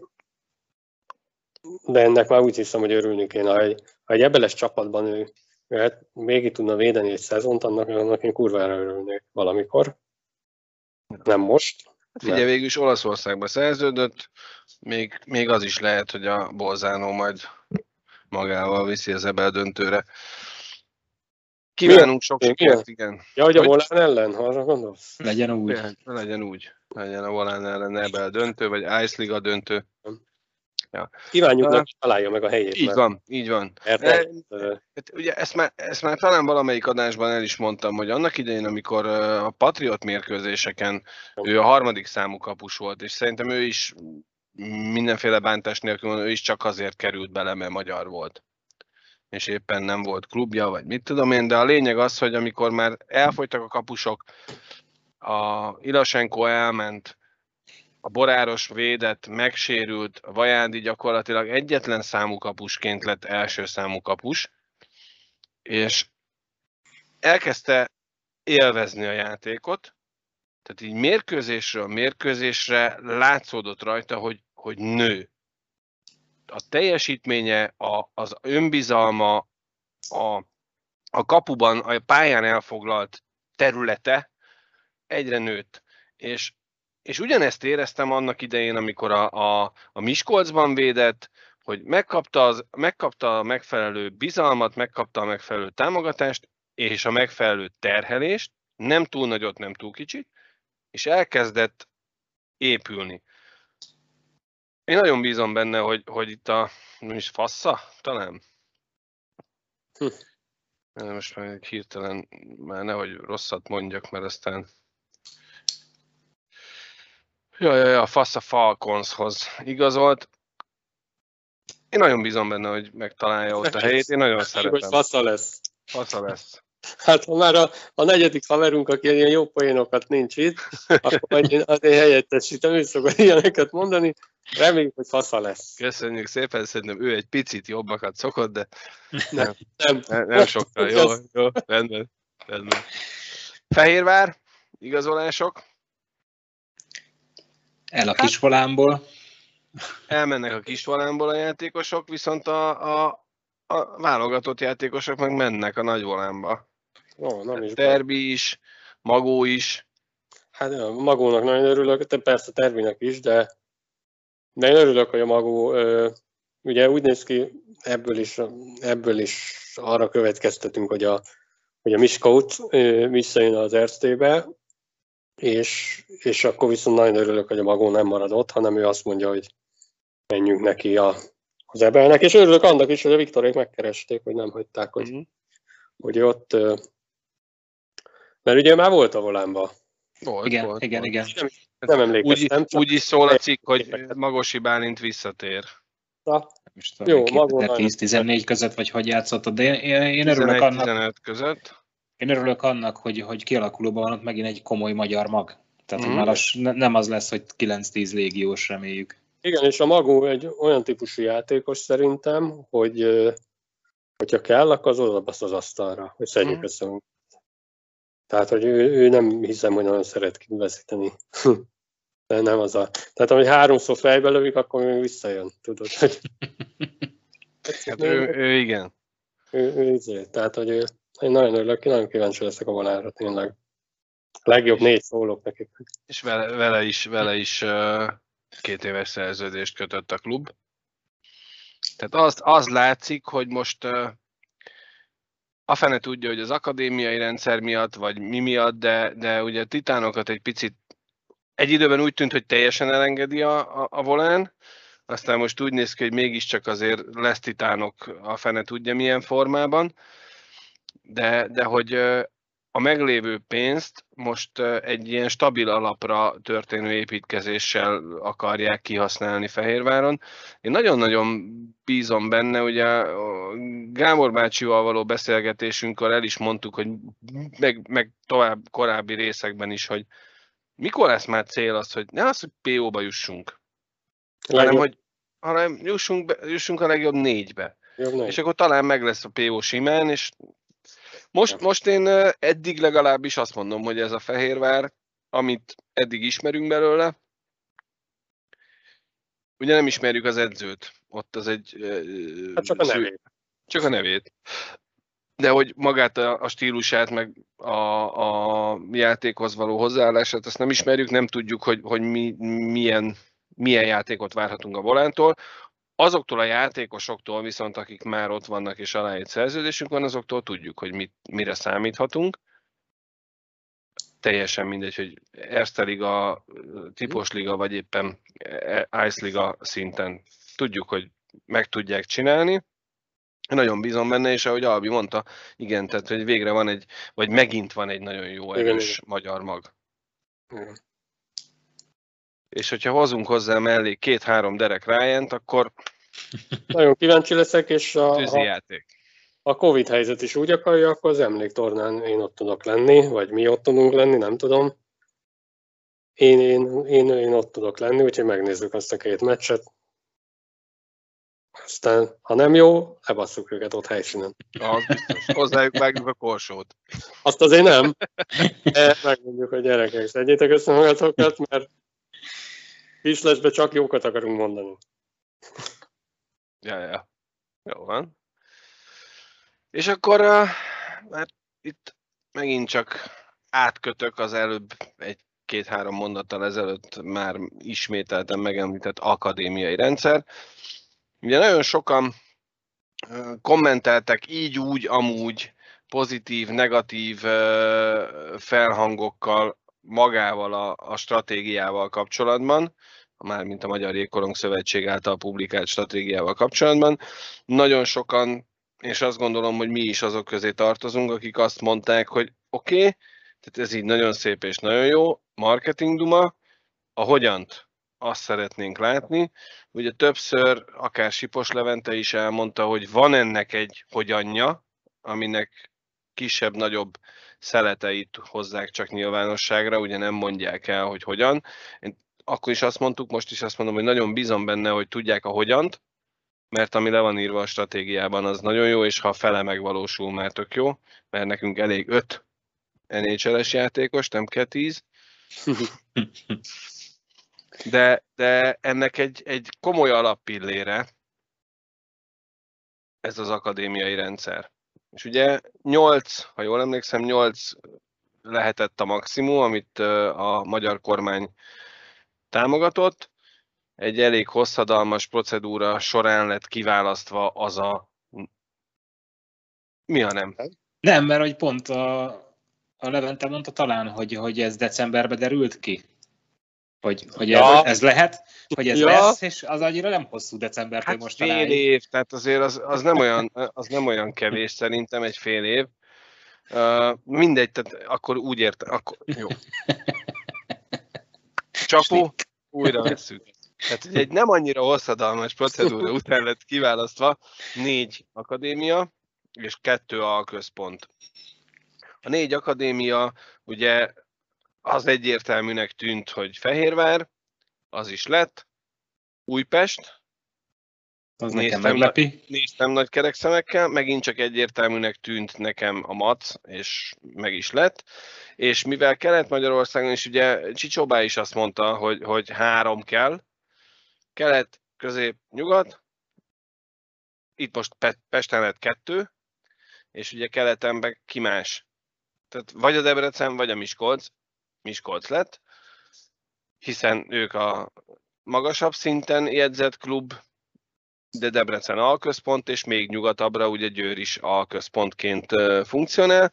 ennek már úgy hiszem, hogy örülni kéne. Ha egy Ebeles csapatban ő végig tudna védeni egy szezont, annak én kurvára örülnék valamikor. Nem most. Figyelj, végül is Olaszországba szerződött, még az is lehet, hogy a Bolzano majd magával viszi az Ebel döntőre. Kívánunk sok sikert, igen. Ja, hogy a Volán ellen, ha arra gondolsz? Legyen úgy. Legyen úgy. Legyen a Volán ellen Ebel döntő, vagy Ice Liga döntő. Ja. Kívánjuk neki, találja meg a helyét. Így van. Ugye ezt már talán valamelyik adásban el is mondtam, hogy annak idején, amikor a Patriot mérkőzéseken ő a harmadik számú kapus volt, és szerintem ő is mindenféle bántás nélkül, ő is csak azért került bele, mert magyar volt. És éppen nem volt klubja, vagy mit tudom én, de a lényeg az, hogy amikor már elfogytak a kapusok, a Ilasenko elment, a Boráros védett, megsérült, a Vajándi gyakorlatilag egyetlen számú kapusként lett első számú kapus, és elkezdte élvezni a játékot, tehát így mérkőzésről mérkőzésre látszódott rajta, hogy nő. A teljesítménye, az önbizalma, a kapuban, a pályán elfoglalt területe egyre nőtt. És ugyanezt éreztem annak idején, amikor a Miskolcban védett, hogy megkapta a megfelelő bizalmat, megkapta a megfelelő támogatást, és a megfelelő terhelést, nem túl nagyot, nem túl kicsit, és elkezdett épülni. Én nagyon bízom benne, hogy itt nem is Fassa, talán? Most már hirtelen, már nehogy rosszat mondjak, mert aztán... a Fassa Falconshoz igazolt. Én nagyon bízom benne, hogy megtalálja ott a helyét. Én nagyon szeretem. Hogy Fassa lesz. Fassa lesz. Hát ha már a negyedik haverunk, aki ilyen jó poénokat nincs itt, akkor majd én helyettesítem, ő szokott ilyeneket mondani. Reméljük, hogy Fassa lesz. Köszönjük szépen, szerintem ő egy picit jobbakat szokott, de nem sokkal. Jó, rendben. Fehérvár, igazolások. El a Kisvolánból. Elmennek a Kisvolánból a játékosok, viszont a válogatott játékosok meg mennek a Nagyvolánba. Terbi is, Magó is. Hát a Magónak nagyon örülök, persze Terbinek is, de én örülök, hogy a Magó, ugye úgy néz ki, ebből is arra következtetünk, hogy a Miskolc visszajön az Erztébe, és akkor viszont nagyon örülök, hogy a Magó nem marad ott, hanem ő azt mondja, hogy menjünk neki az Ebelnek, és örülök annak is, hogy a Viktorék megkeresték, hogy nem hagyták, hogy ott... Mert ugye már volt a Volánban. Volt. Igen. Nem emlékeztem. Úgy is szól a cikk, hogy Magosi Bálint visszatér. Jó, 2010-14 között, vagy hogy játszott, de én örülök annak... 15 között. Én örülök annak, hogy kialakulóban van ott megint egy komoly magyar mag. Tehát már nem az lesz, hogy 9-10 légiós, reméljük. Igen, és a Magó egy olyan típusú játékos szerintem, hogyha kell, akkor az odabasz az asztalra, hogy szedjük össze. Tehát, hogy ő nem hiszem, hogy nagyon szeret kiveszíteni. De nem az Tehát, ahogy 3-szor fejbe lövik, akkor még visszajön, tudod. Hogy... Hát ő igen. Tehát, hogy én nagyon örülök, nagyon kíváncsi leszek a Volánra, tényleg. Legjobb 4 szólok nekik. És vele is 2 éves szerződést kötött a klub. Tehát az látszik, hogy most a fene tudja, hogy az akadémiai rendszer miatt, vagy mi miatt, de ugye a Titánokat egy picit egy időben úgy tűnt, hogy teljesen elengedi a Volán, aztán most úgy néz ki, hogy mégiscsak azért lesz Titánok a fene tudja milyen formában, de hogy a meglévő pénzt most egy ilyen stabil alapra történő építkezéssel akarják kihasználni Fehérváron. Én nagyon-nagyon bízom benne, ugye Gábor bácsival való beszélgetésünkkor el is mondtuk, hogy meg tovább korábbi részekben is, hogy mikor lesz már cél az, hogy ne az, hogy PO-ba jussunk, hanem jussunk a legjobb 4-be. És akkor talán meg lesz a PO simán, és most én eddig legalábbis azt mondom, hogy ez a Fehérvár, amit eddig ismerünk belőle, ugye nem ismerjük az edzőt, ott az egy... Hát csak a nevét. De hogy magát a stílusát, meg a játékhoz való hozzáállását, azt nem ismerjük, nem tudjuk, hogy milyen játékot várhatunk a Volántól. Azoktól a játékosoktól viszont, akik már ott vannak és aláírt szerződésünk van, azoktól tudjuk, hogy mire számíthatunk. Teljesen mindegy, hogy Erste Liga, Tipos Liga, vagy éppen Ice Liga szinten. Tudjuk, hogy meg tudják csinálni. Nagyon bízom benne, és ahogy Albi mondta, igen, tehát hogy végre van vagy megint van egy nagyon jó, erős magyar mag. Igen. És hogyha hozunk hozzá mellé 2-3 Derek Ryan-t, akkor nagyon kíváncsi leszek, és játék. A Covid helyzet is úgy akarja, akkor az emléktornán én ott tudok lenni, vagy mi ott tudunk lenni, nem tudom. Én ott tudok lenni, úgyhogy megnézzük azt a 2 meccset. Aztán, ha nem jó, lebasszuk őket ott helyszínen. Az biztos. Hozzájuk vágjuk a korsót. Azt azért nem. De megmondjuk, hogy gyerekek, szedjétek össze magatokat, mert Kislesbe csak jókat akarunk mondani. Ja. Jó van. És akkor mert itt megint csak átkötök az előbb egy 2-3 mondattal ezelőtt már ismételten megemlített akadémiai rendszer. Ugye nagyon sokan kommenteltek így, úgy, amúgy pozitív, negatív felhangokkal magával a stratégiával kapcsolatban, mármint a Magyar Jégkorong Szövetség által publikált stratégiával kapcsolatban. Nagyon sokan, és azt gondolom, hogy mi is azok közé tartozunk, akik azt mondták, hogy oké, tehát ez így nagyon szép és nagyon jó, marketing duma, a hogyant azt szeretnénk látni. Ugye többször, akár Sipos Levente is elmondta, hogy van ennek egy hogyanja, aminek kisebb-nagyobb szeleteit hozzák csak nyilvánosságra, ugye nem mondják el, hogy hogyan. Én akkor is azt mondtuk, most is azt mondom, hogy nagyon bízom benne, hogy tudják a hogyant, mert ami le van írva a stratégiában, az nagyon jó, és ha a fele megvalósul, már tök jó, mert nekünk elég 5 NHL-es játékos, nem kell 10. De ennek egy komoly alappillére ez az akadémiai rendszer. És ugye 8, ha jól emlékszem, 8 lehetett a maximum, amit a magyar kormány támogatott. Egy elég hosszadalmas procedúra során lett kiválasztva az a... Mi a nem? Nem, mert hogy pont a Levente mondta talán, hogy ez decemberben derült ki. Hogy ez lehet, hogy ez lesz, és az annyira nem hosszú decembertől hát most fél év, tehát azért az nem olyan kevés szerintem, egy fél év. Mindegy, tehát akkor úgy értem, akkor jó. Csapó, újra vesszük. Tehát egy nem annyira hosszadalmas procedúra után lett kiválasztva 4 akadémia és 2 alközpont. A 4 akadémia ugye az egyértelműnek tűnt, hogy Fehérvár, az is lett, Újpest, az nekem meglepi. Néztem nagy kerekszemekkel, megint csak egyértelműnek tűnt nekem a MAC, és meg is lett. És mivel Kelet-Magyarországon is, ugye Csicsóbá is azt mondta, hogy 3 kell, kelet, közép, nyugat, itt most Pesten lett 2, és ugye keletemben ki más. Tehát vagy a Debrecen, vagy a Miskolc lett, hiszen ők a magasabb szinten jegyzett klub, de Debrecen alközpont, és még nyugatabbra ugye Győr is alközpontként funkcionál.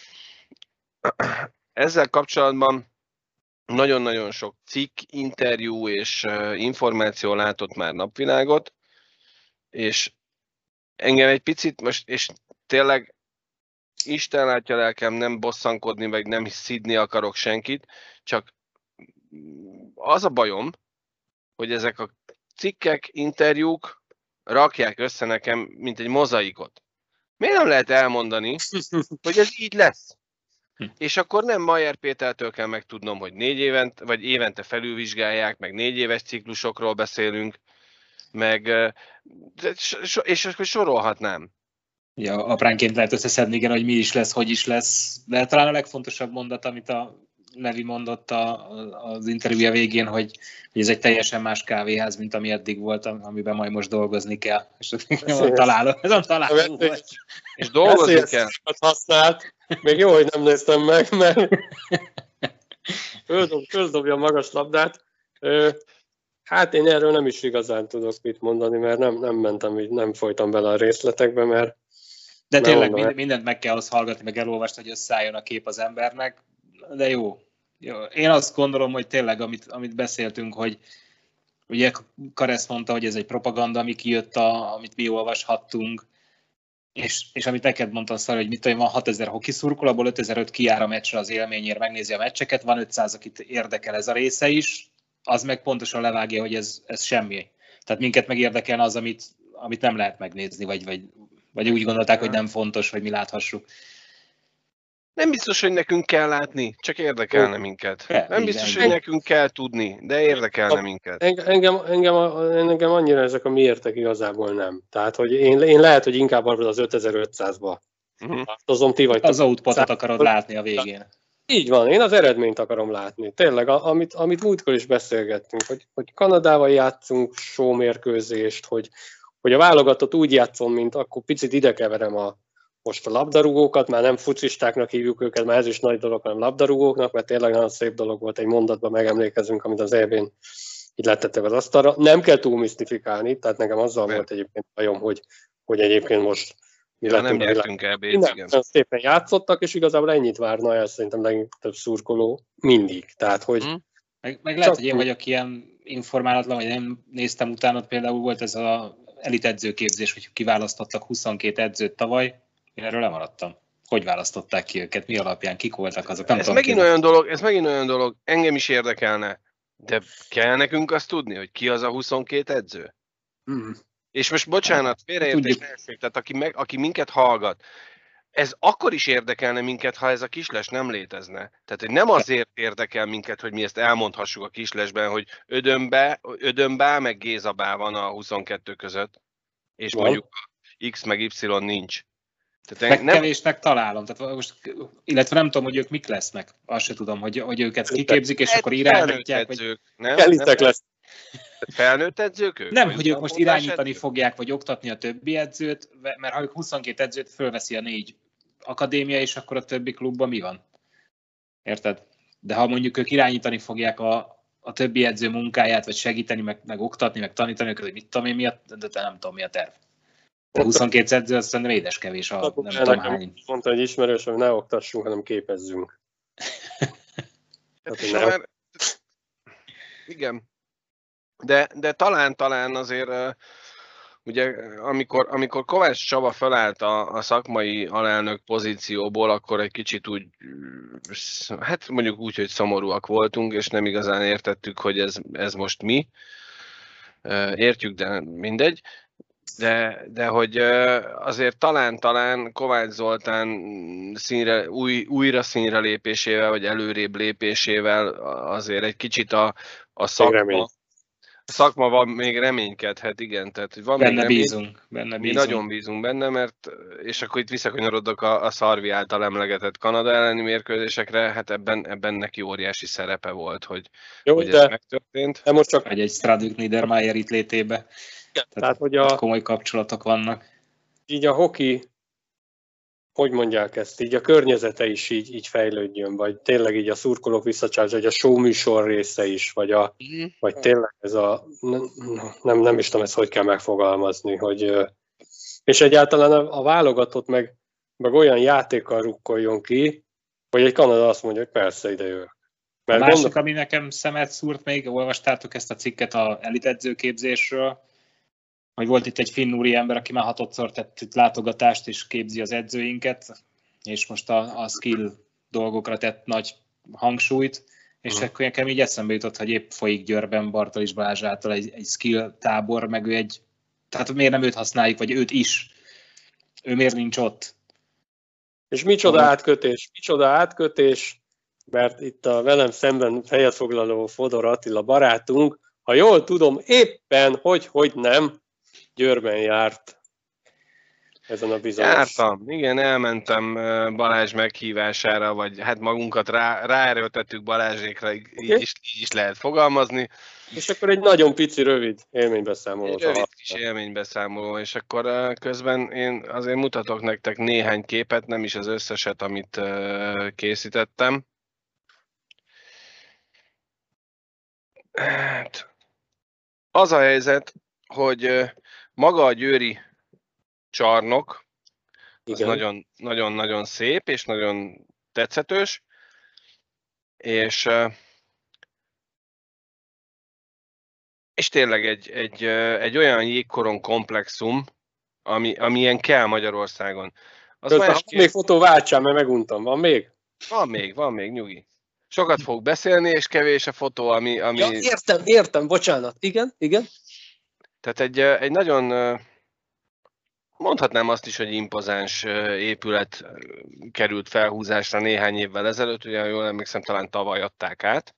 Ezzel kapcsolatban nagyon-nagyon sok cikk, interjú és információ látott már napvilágot, és engem egy picit most, és tényleg Isten látja lelkem, nem bosszankodni, meg nem szidni akarok senkit, csak az a bajom, hogy ezek a cikkek, interjúk rakják össze nekem, mint egy mozaikot. Miért nem lehet elmondani, hogy ez így lesz? És akkor nem Mayer Pétertől kell megtudnom, hogy 4 évente, vagy évente felülvizsgálják, meg 4 éves ciklusokról beszélünk, meg, és akkor sorolhatnám. Ja, apránként lehet összeszedni, igen, hogy mi is lesz, hogy is lesz. De talán a legfontosabb mondat, amit a Levi mondott az interjúja végén, hogy ez egy teljesen más kávéház, mint ami eddig volt, amiben majd most dolgozni kell. És ez a találó volt. És dolgozni kell. Használt. Még jó, hogy nem néztem meg, mert földobja a magas labdát. Hát én erről nem is igazán tudok mit mondani, mert nem mentem, nem folytam bele a részletekbe, mert... De tényleg mindent meg kell hallgatni, meg elolvasni, hogy összeálljon a kép az embernek, de jó. Én azt gondolom, hogy tényleg, amit beszéltünk, hogy ugye Karesz mondta, hogy ez egy propaganda, ami kijött, amit mi olvashattunk, és amit neked mondtam, Szari, hogy mit tudom, van 6000 hoki szurkol, abból 5005 kijár a meccsre az élményért, megnézi a meccseket, van 500, akit érdekel ez a része is, az meg pontosan levágja, hogy ez semmi. Tehát minket meg érdekel az, amit nem lehet megnézni, vagy úgy gondolták, hogy nem fontos, hogy mi láthassuk. Nem biztos, hogy nekünk kell látni, csak érdekelne minket. Nem biztos, hogy nekünk kell tudni, de érdekelne minket. Engem annyira ezek a miértek igazából nem. Tehát, hogy én lehet, hogy inkább az 5500-ba tartozom, ti vagytok. Az outputot akarod látni a végén. Így van, én az eredményt akarom látni. Tényleg, amit múltkor is beszélgettünk, hogy Kanadával játszunk showmérkőzést, hogy a válogatott úgy játszom, mint akkor picit ide keverem most a labdarúgókat, már nem focistáknak hívjuk őket, már ez is nagy dolog, hanem labdarúgóknak, mert tényleg nagyon szép dolog volt, egy mondatban megemlékezünk, amit az EB-n így lettettek az asztalra. Nem kell túl misztifikálni, tehát nekem azzal volt egyébként bajom, hogy egyébként most nem nyertünk EB-t, igen. Szépen játszottak, és igazából ennyit várna el szerintem legtöbb szurkoló mindig. Tehát, hogy meg lehet, hogy én vagyok ilyen informálatlan, vagy nem néztem utána, például volt ez az elitedzőképzés, hogy kiválasztottak 22 edzőt tavaly, én erről lemaradtam. Hogy választották ki őket, mi alapján, kik voltak azok? Nem ez megint olyan dolog, engem is érdekelne, de kell nekünk azt tudni, hogy ki az a 22 edző? És most bocsánat, félreértés nélkül, tehát aki minket hallgat, ez akkor is érdekelne minket, ha ez a kisles nem létezne. Tehát, hogy nem azért érdekel minket, hogy mi ezt elmondhassuk a kislesben, hogy Ödönbá meg Gézabá van a 22 között, és mondjuk X meg Y nincs. Tehát kevésnek találom, tehát most, illetve nem tudom, hogy ők mik lesznek. Azt se tudom, hogy őket kiképzik, és akkor irányítják. Kelitek lesz. Felnőtt edzők ők? Nem, hogy ők most irányítani fogják, vagy oktatni a többi edzőt, mert ha ők 22 edzőt fölveszi a 4 akadémia, és akkor a többi klubban mi van? Érted? De ha mondjuk ők irányítani fogják a többi edző munkáját, vagy segíteni, meg oktatni, meg tanítani, hogy mit tudom én, de nem tudom, mi a terv. De 22 edző, azt szerintem édes kevés, nem tudom hány. Mondta, hogy ismerős, hogy ne oktassunk, hanem képezzünk. Igen. De talán azért, ugye, amikor Kovács Csaba felállt a szakmai alelnök pozícióból, akkor egy kicsit úgy, hát mondjuk úgy, hogy szomorúak voltunk, és nem igazán értettük, hogy ez most mi. Értjük, de mindegy. De hogy azért talán Kovács Zoltán újra színre lépésével, vagy előrébb lépésével azért egy kicsit a szakma van, még reménykedhet, igen. Tehát van benne még bízunk. Mi nagyon bízunk benne, mert, és akkor itt visszakanyarodok a Szarvi által emlegetett Kanada elleni mérkőzésekre, hát ebben neki óriási szerepe volt, hogy ez megtörtént. De most csak egy Stradvik Niedermayer itt létébe. Tehát hogy komoly kapcsolatok vannak. Így a hoki, hogy mondják ezt, így a környezete is így fejlődjön, vagy tényleg így a szurkolók visszacsársa, vagy a show műsor része is, vagy tényleg ez nem is tudom ezt, hogy kell megfogalmazni, hogy és egyáltalán a válogatott meg olyan játékkal rukkoljon ki, hogy egy Kanada azt mondja, hogy persze, ide jövök. A másik, ami nekem szemet szúrt még, olvastátok ezt a cikket a elitedzőképzésről, hogy volt itt egy finn úriember, aki már 6-szor tett itt látogatást és képzi az edzőinket, és most a skill dolgokra tett nagy hangsúlyt, és akkor nekem így eszembe jutott, hogy épp folyik Győrben Bartalis Balázs által egy skill tábor, meg ő tehát miért nem őt használjuk, vagy őt is? Ő miért nincs ott? És micsoda átkötés, mert itt a velem szemben fejet foglaló Fodor Attila barátunk, ha jól tudom, éppen, hogy nem, Győrben járt ezen a bizonyos. Jártam, igen, elmentem Balázs meghívására, vagy hát magunkat ráerőltettük Balázsékra, így is lehet fogalmazni. És akkor egy nagyon pici, rövid élménybeszámoló. Egy rövid kis élménybeszámoló, és akkor közben én azért mutatok nektek néhány képet, nem is az összeset, amit készítettem. Hát, az a helyzet, hogy maga a győri csarnok az nagyon-nagyon szép és nagyon tetszetős, és tényleg egy olyan jégkoron komplexum, amilyen kell Magyarországon. Még fotó váltsál, mert meguntam. Van még? Van még, nyugi. Sokat fog beszélni, és kevés a fotó, ami... Ja, értem, bocsánat. Igen. Tehát egy nagyon mondhatnám azt is, hogy impozáns épület került felhúzásra néhány évvel ezelőtt, ugye jól emlékszem, talán tavaly adták át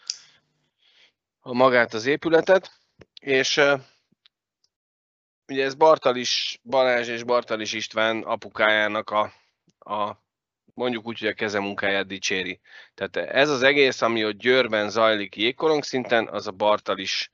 magát az épületet, és ugye ez Bartalis Balázs és Bartalis István apukájának a mondjuk úgy, hogy a kezemunkáját dicséri. Tehát ez az egész, ami ott Győrben zajlik jégkorong szinten, az a Bartalis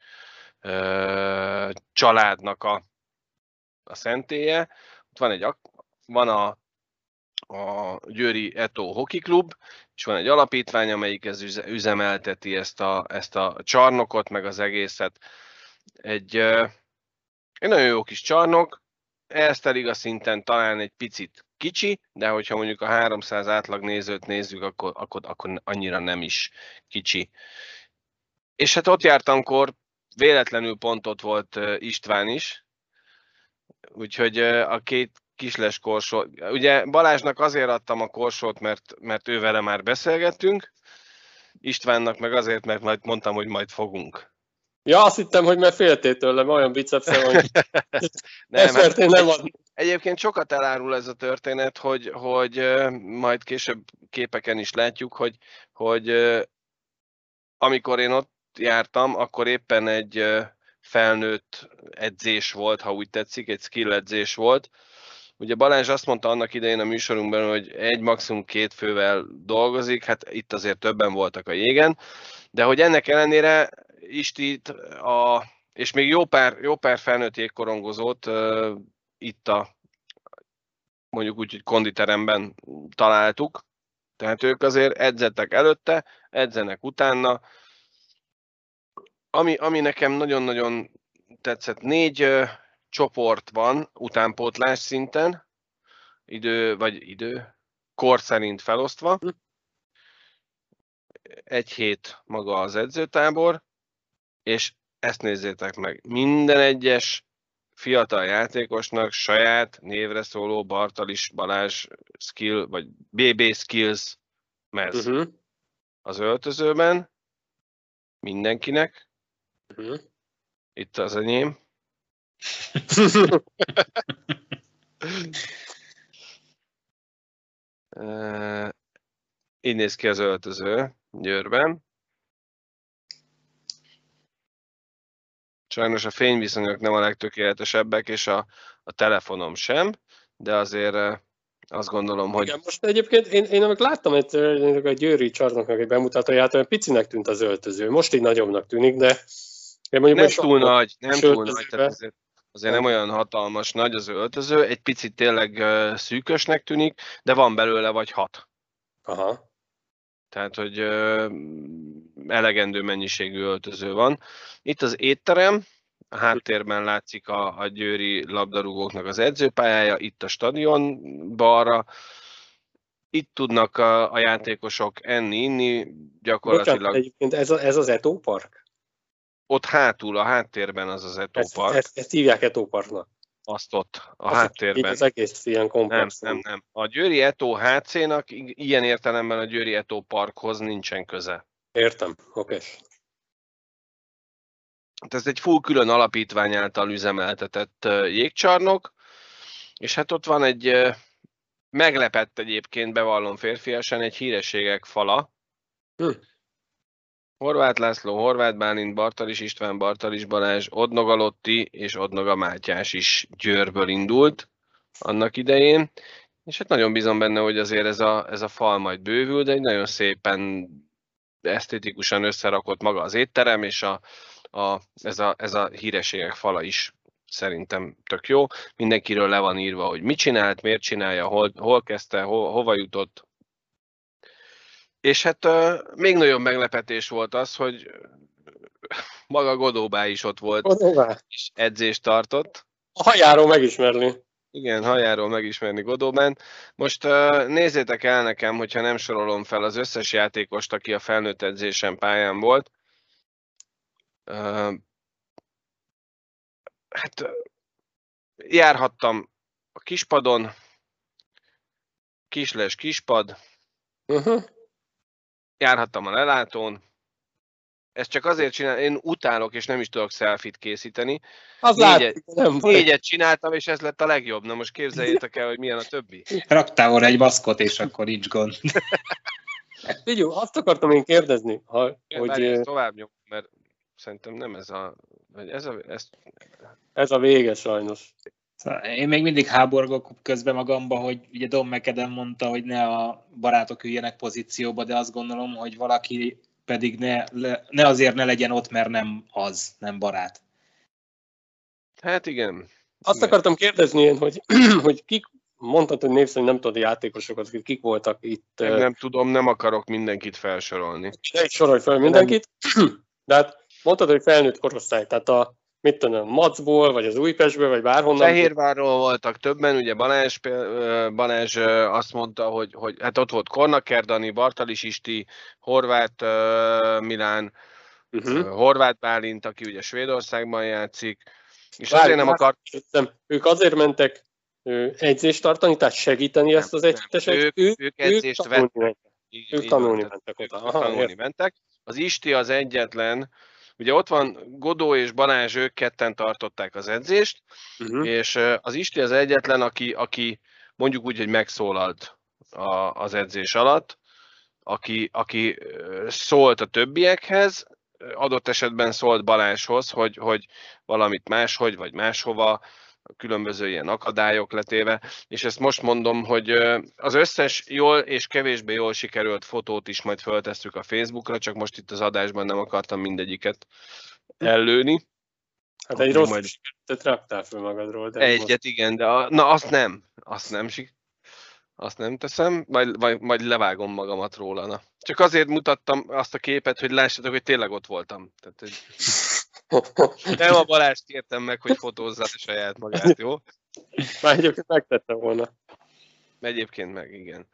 családnak a szentélye. Ott van a Győri Eto Hockey Klub, és van egy alapítvány, amelyik üzemelteti ezt a csarnokot, meg az egészet. Egy nagyon jó kis csarnok, Eszterliga szinten talán egy picit kicsi, de hogyha mondjuk a 300 átlag nézőt nézzük, akkor annyira nem is kicsi. És hát ott jártamkor véletlenül pont ott volt István is, úgyhogy a két kisles korsó. Ugye Balázsnak azért adtam a korsót, mert ő vele már beszélgettünk, Istvánnak meg azért, mert majd mondtam, hogy majd fogunk. Ja, azt hittem, hogy mert féltél tőlem, olyan bicepszem, hogy nem ad. Egyébként sokat elárul ez a történet, hogy majd később képeken is látjuk, hogy amikor én ott jártam, akkor éppen egy felnőtt edzés volt, ha úgy tetszik, egy skill edzés volt. Ugye Balázs azt mondta annak idején a műsorunkban, hogy egy maximum 2 fővel dolgozik, hát itt azért többen voltak a jégen, de hogy ennek ellenére Istit és még jó pár felnőtt jégkorongozót itt mondjuk úgy, hogy konditeremben találtuk, tehát ők azért edzettek előtte, edzenek utána. Ami nekem nagyon-nagyon tetszett, 4 csoport van utánpótlás szinten, kor szerint felosztva. 1 hét maga az edzőtábor, és ezt nézzétek meg, minden egyes fiatal játékosnak saját névre szóló Bartalis Balázs skill, vagy BB Skills mez az öltözőben, mindenkinek. Itt az enyém. Így néz ki az öltöző Győrben. Sajnos a fényviszonyok nem a legtökéletesebbek, és a telefonom sem, de azért azt gondolom, hogy... Igen, most egyébként én amikor láttam a győri csarnoknak egy bemutatóját, olyan picinek tűnt az öltöző. Most így nagyobbnak tűnik, de... Nem túl nagy, tehát azért nem olyan hatalmas nagy az öltöző, egy picit tényleg szűkösnek tűnik, de van belőle vagy 6. Aha. Tehát, hogy elegendő mennyiségű öltöző van. Itt az étterem, a háttérben látszik a győri labdarúgóknak az edzőpályája, itt a stadion balra. Itt tudnak a játékosok enni, inni, gyakorlatilag. Bocsánat, egyébként ez az Eto Park? Ott hátul, a háttérben az Eto Park. Ezt hívják Eto Parknak? Azt ott, a háttérben. Az egész ilyen komplex. Nem. A Győri Eto HC-nak ilyen értelemben a Győri Eto Parkhoz nincsen köze. Értem, oké. Ez egy full külön alapítvány által üzemeltetett jégcsarnok, és hát ott van egy meglepett egyébként, bevallom férfiasan, egy hírességek fala. Horváth László, Horváth Bálint, Bartalis István, Bartalis Balázs, Odnoga Lotti és Odnoga Mátyás is Győrből indult annak idején, és hát nagyon bízom benne, hogy azért ez a fal majd bővül, de egy nagyon szépen esztétikusan összerakott maga az étterem, és ez a hírességek fala is szerintem tök jó. Mindenkiről le van írva, hogy mit csinált, miért csinálja, hol kezdte, hova jutott. És hát még nagyobb meglepetés volt az, hogy maga Godóbá is ott volt, és edzést tartott. A hajáról megismerni. Igen, hajáról megismerni Godóbán. Most nézzétek el nekem, hogyha nem sorolom fel az összes játékost, aki a felnőtt edzésen pályán volt. Hát járhattam a kispadon, kispad, járhattam a lelátón, ezt csak azért csinálom, én utálok, és nem is tudok selfie-t készíteni. Az látszik, nem baj. 4-et csináltam, és ez lett a legjobb. Na most képzeljétek el, hogy milyen a többi. Raktál volna egy maszkot, és akkor nincs gond. Figyelj, azt akartam én kérdezni, hogy tovább nyom, mert szerintem nem ez a vége sajnos. Szóval én még mindig háborgok közben magamba, hogy ugye Don McAdam mondta, hogy ne a barátok üljenek pozícióba, de azt gondolom, hogy valaki pedig ne azért ne legyen ott, mert nem barát. Hát igen. Azt akartam kérdezni én, hogy kik, mondtad, hogy név szerint nem tudod a játékosokat, hogy kik voltak itt. Nem tudom, nem akarok mindenkit felsorolni. Ne is sorolj fel mindenkit, de hát mondtad, hogy felnőtt korosztály, tehát mit tudom, Macból, vagy az Újpestből, vagy bárhonnan. Fehérvárról voltak többen, ugye Balázs azt mondta, hogy hát ott volt Kornaker Dani, Bartalis Isti, Horváth Milán, Horváth Bálint, aki ugye Svédországban játszik, és azért nem akart... Ők azért mentek edzést tartani, tehát segíteni ezt az együtteset. Ők edzést vettek. Ők tanulni mentek oda. Tanulni mentek. Az Isti az egyetlen, ugye ott van Godó és Balázs, ők ketten tartották az edzést, és az Isti az egyetlen, aki mondjuk úgy, hogy megszólalt az edzés alatt, aki szólt a többiekhez, adott esetben szólt Balázshoz, hogy valamit máshogy, vagy máshova, különböző ilyen akadályok letéve, és ezt most mondom, hogy az összes jól és kevésbé jól sikerült fotót is majd föltesszük a Facebookra, csak most itt az adásban nem akartam mindegyiket ellőni. Hát egy rossz sikert raktál föl magadról. De egyet, most... igen, de azt nem teszem, majd levágom magamat róla. Na. Csak azért mutattam azt a képet, hogy lássatok, hogy tényleg ott voltam. Tehát, hogy... Nem a Balást kértem meg, hogy fotózza a saját magát, jó? Már egyébként megtettem volna. Egyébként meg, igen.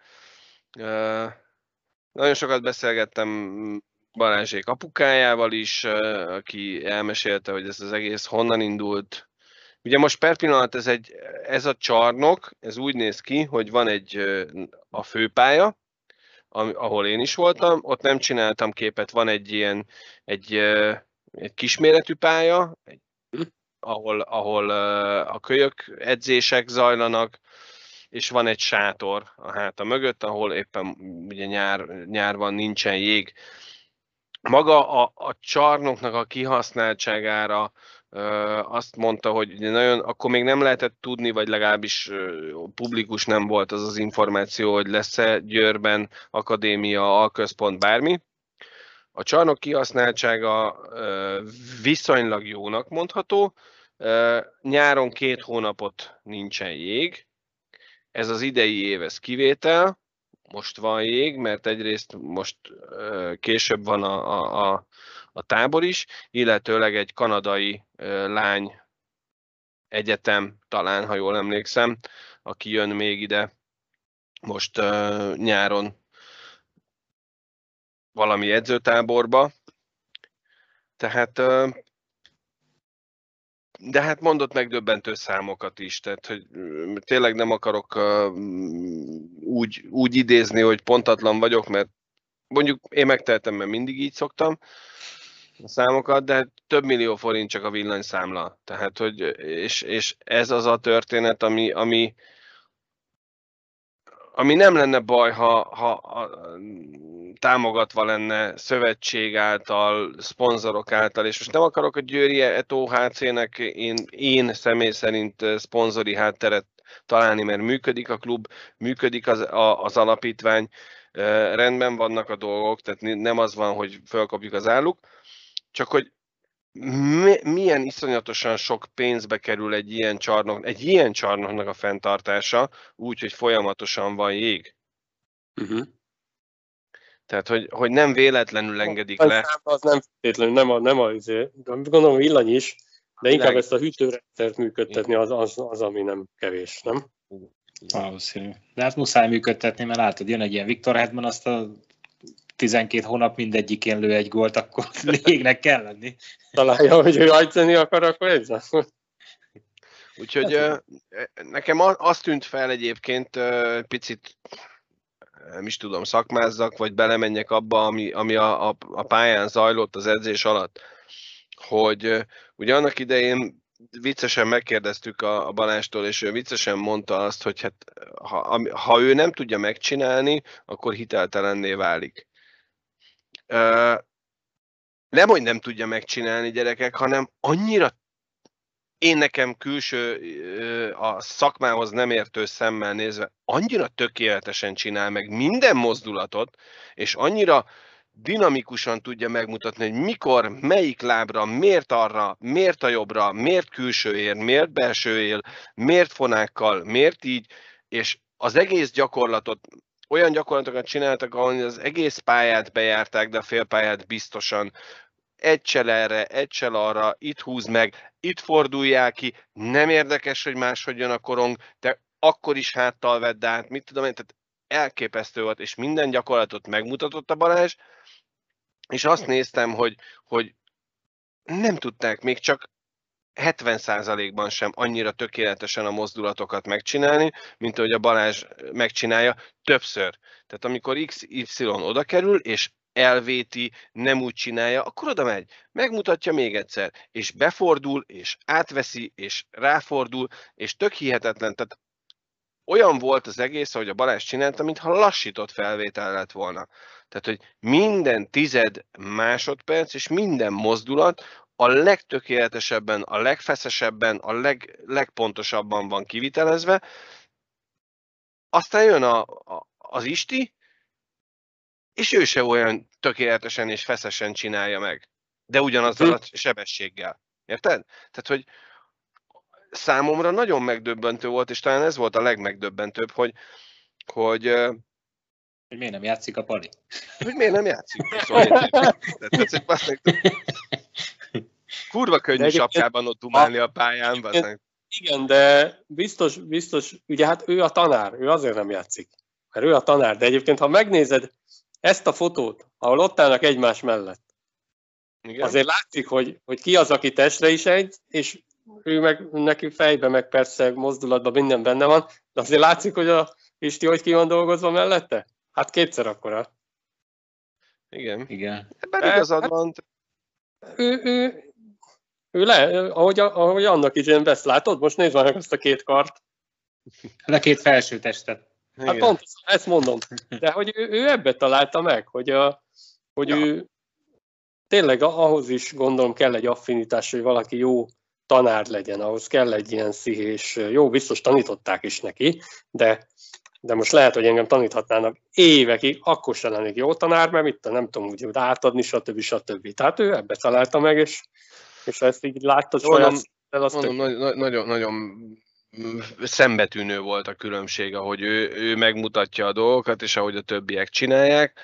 Nagyon sokat beszélgettem Balázsék apukájával is, aki elmesélte, hogy ez az egész honnan indult. Ugye most per pillanat ez a csarnok, ez úgy néz ki, hogy van a főpálya, ahol én is voltam, ott nem csináltam képet, van egy kisméretű pálya, ahol a kölyök edzések zajlanak, és van egy sátor a háta mögött, ahol éppen ugye nyár van, nincsen jég. Maga a csarnoknak a kihasználtságára azt mondta, hogy nagyon, akkor még nem lehetett tudni, vagy legalábbis publikus nem volt az információ, hogy lesz-e Győrben akadémia, alközpont, bármi. A csarnok kihasználtsága viszonylag jónak mondható. Nyáron 2 hónapot nincsen jég. Ez az idei év ez kivétel. Most van jég, mert egyrészt most később van a tábor is, illetőleg egy kanadai lány egyetem, talán, ha jól emlékszem, aki jön még ide most nyáron valami edzőtáborba. Tehát, de hát mondott megdöbbentő számokat is, tehát hogy tényleg nem akarok úgy idézni, hogy pontatlan vagyok, mert mondjuk én megtehetem, mert mindig így szoktam a számokat, de több millió forint csak a villanyszámla. Tehát, hogy, és ez az a történet, ami nem lenne baj, ha támogatva lenne szövetség által, szponzorok által, és most nem akarok a Győri ETO-HC-nek én személy szerint szponzori hátteret találni, mert működik a klub, működik az alapítvány, rendben vannak a dolgok, tehát nem az van, hogy fölkapjuk az álluk, csak hogy milyen iszonyatosan sok pénzbe kerül egy ilyen csarnoknak a fenntartása, úgy, hogy folyamatosan van jég. Tehát, hogy nem véletlenül engedik le. Az nem feltétlenül, gondolom villany is, de inkább ezt a hűtőrendszert működtetni az, ami nem kevés, nem? Valószínű. De hát muszáj működtetni, mert látod, jön egy ilyen Viktor Hedman, azt a 12 hónap mindegyikén lő egy gólt, akkor légnek kell lenni. Találja, hogy ő edzeni akar, akkor edzen. Úgyhogy nekem azt tűnt fel egyébként picit nem is tudom, szakmázzak, vagy belemenjek abba, ami a pályán zajlott az edzés alatt. Hogy ugye annak idején viccesen megkérdeztük a Balástól, és ő viccesen mondta azt, hogy hát, ha ő nem tudja megcsinálni, akkor hiteltelenné válik. Nem, hogy nem tudja megcsinálni, gyerekek, hanem annyira én nekem külső, a szakmához nem értő szemmel nézve, annyira tökéletesen csinál meg minden mozdulatot, és annyira dinamikusan tudja megmutatni, hogy mikor, melyik lábra, miért arra, miért a jobbra, miért külső ér, miért belső ér, miért fonákkal, miért így, és az egész gyakorlatot, olyan gyakorlatokat csináltak, ahol az egész pályát bejárták, de a félpályát biztosan, egy csel erre, egy csel arra, itt húz meg, itt fordulják ki, nem érdekes, hogy máshogy jön a korong, de akkor is háttal vedd át, mit tudom én, tehát elképesztő volt, és minden gyakorlatot megmutatott a Balázs, és azt néztem, hogy nem tudták még csak 70%-ban sem annyira tökéletesen a mozdulatokat megcsinálni, mint ahogy a Balázs megcsinálja többször. Tehát amikor XY oda kerül, és elvéti, nem úgy csinálja, akkor oda megy, megmutatja még egyszer, és befordul, és átveszi, és ráfordul, és tök hihetetlen. Tehát olyan volt az egész, ahogy a Balázs csinálta, mintha lassított felvétel lett volna. Tehát, hogy minden 10 másodperc, és minden mozdulat a legtökéletesebben, a legfeszesebben, a legpontosabban van kivitelezve. Aztán jön az Isti, és ő se olyan tökéletesen és feszesen csinálja meg. De ugyanazzal a sebességgel. Érted? Tehát, hogy számomra nagyon megdöbbentő volt, és talán ez volt a legmegdöbbentőbb, hogy miért nem játszik a Pali? Hogy miért nem játszik 27 kurva könnyű sapkában ott dumálni a pályán. Igen, de biztos, ugye hát ő a tanár, ő azért nem játszik. Mert ő a tanár, de egyébként ha megnézed ezt a fotót, ahol ott állnak egymás mellett, igen, azért látszik, hogy ki az, aki testre is egy, és ő meg neki fejbe, meg persze mozdulatban minden benne van, de azért látszik, hogy a Isti hogy ki van dolgozva mellette? Hát kétszer akkora. Igen. Ebben igazad van. Ő ahogy annak is én vesz, látod? Most nézd meg azt a két kart. A két felső testet. Hát pont ezt mondom. De hogy ő ebbe találta meg, hogy ő tényleg ahhoz is gondolom kell egy affinitás, hogy valaki jó tanár legyen, ahhoz kell egy ilyen szihés, jó, biztos tanították is neki, de most lehet, hogy engem taníthatnának évekig, akkor sem lennék jó tanár, mert nem tudom úgy átadni, stb. Tehát ő ebbe találta meg, és ezt így láttad saját szemmel, azt nagyon szembetűnő volt a különbség, ahogy ő megmutatja a dolgokat, és ahogy a többiek csinálják.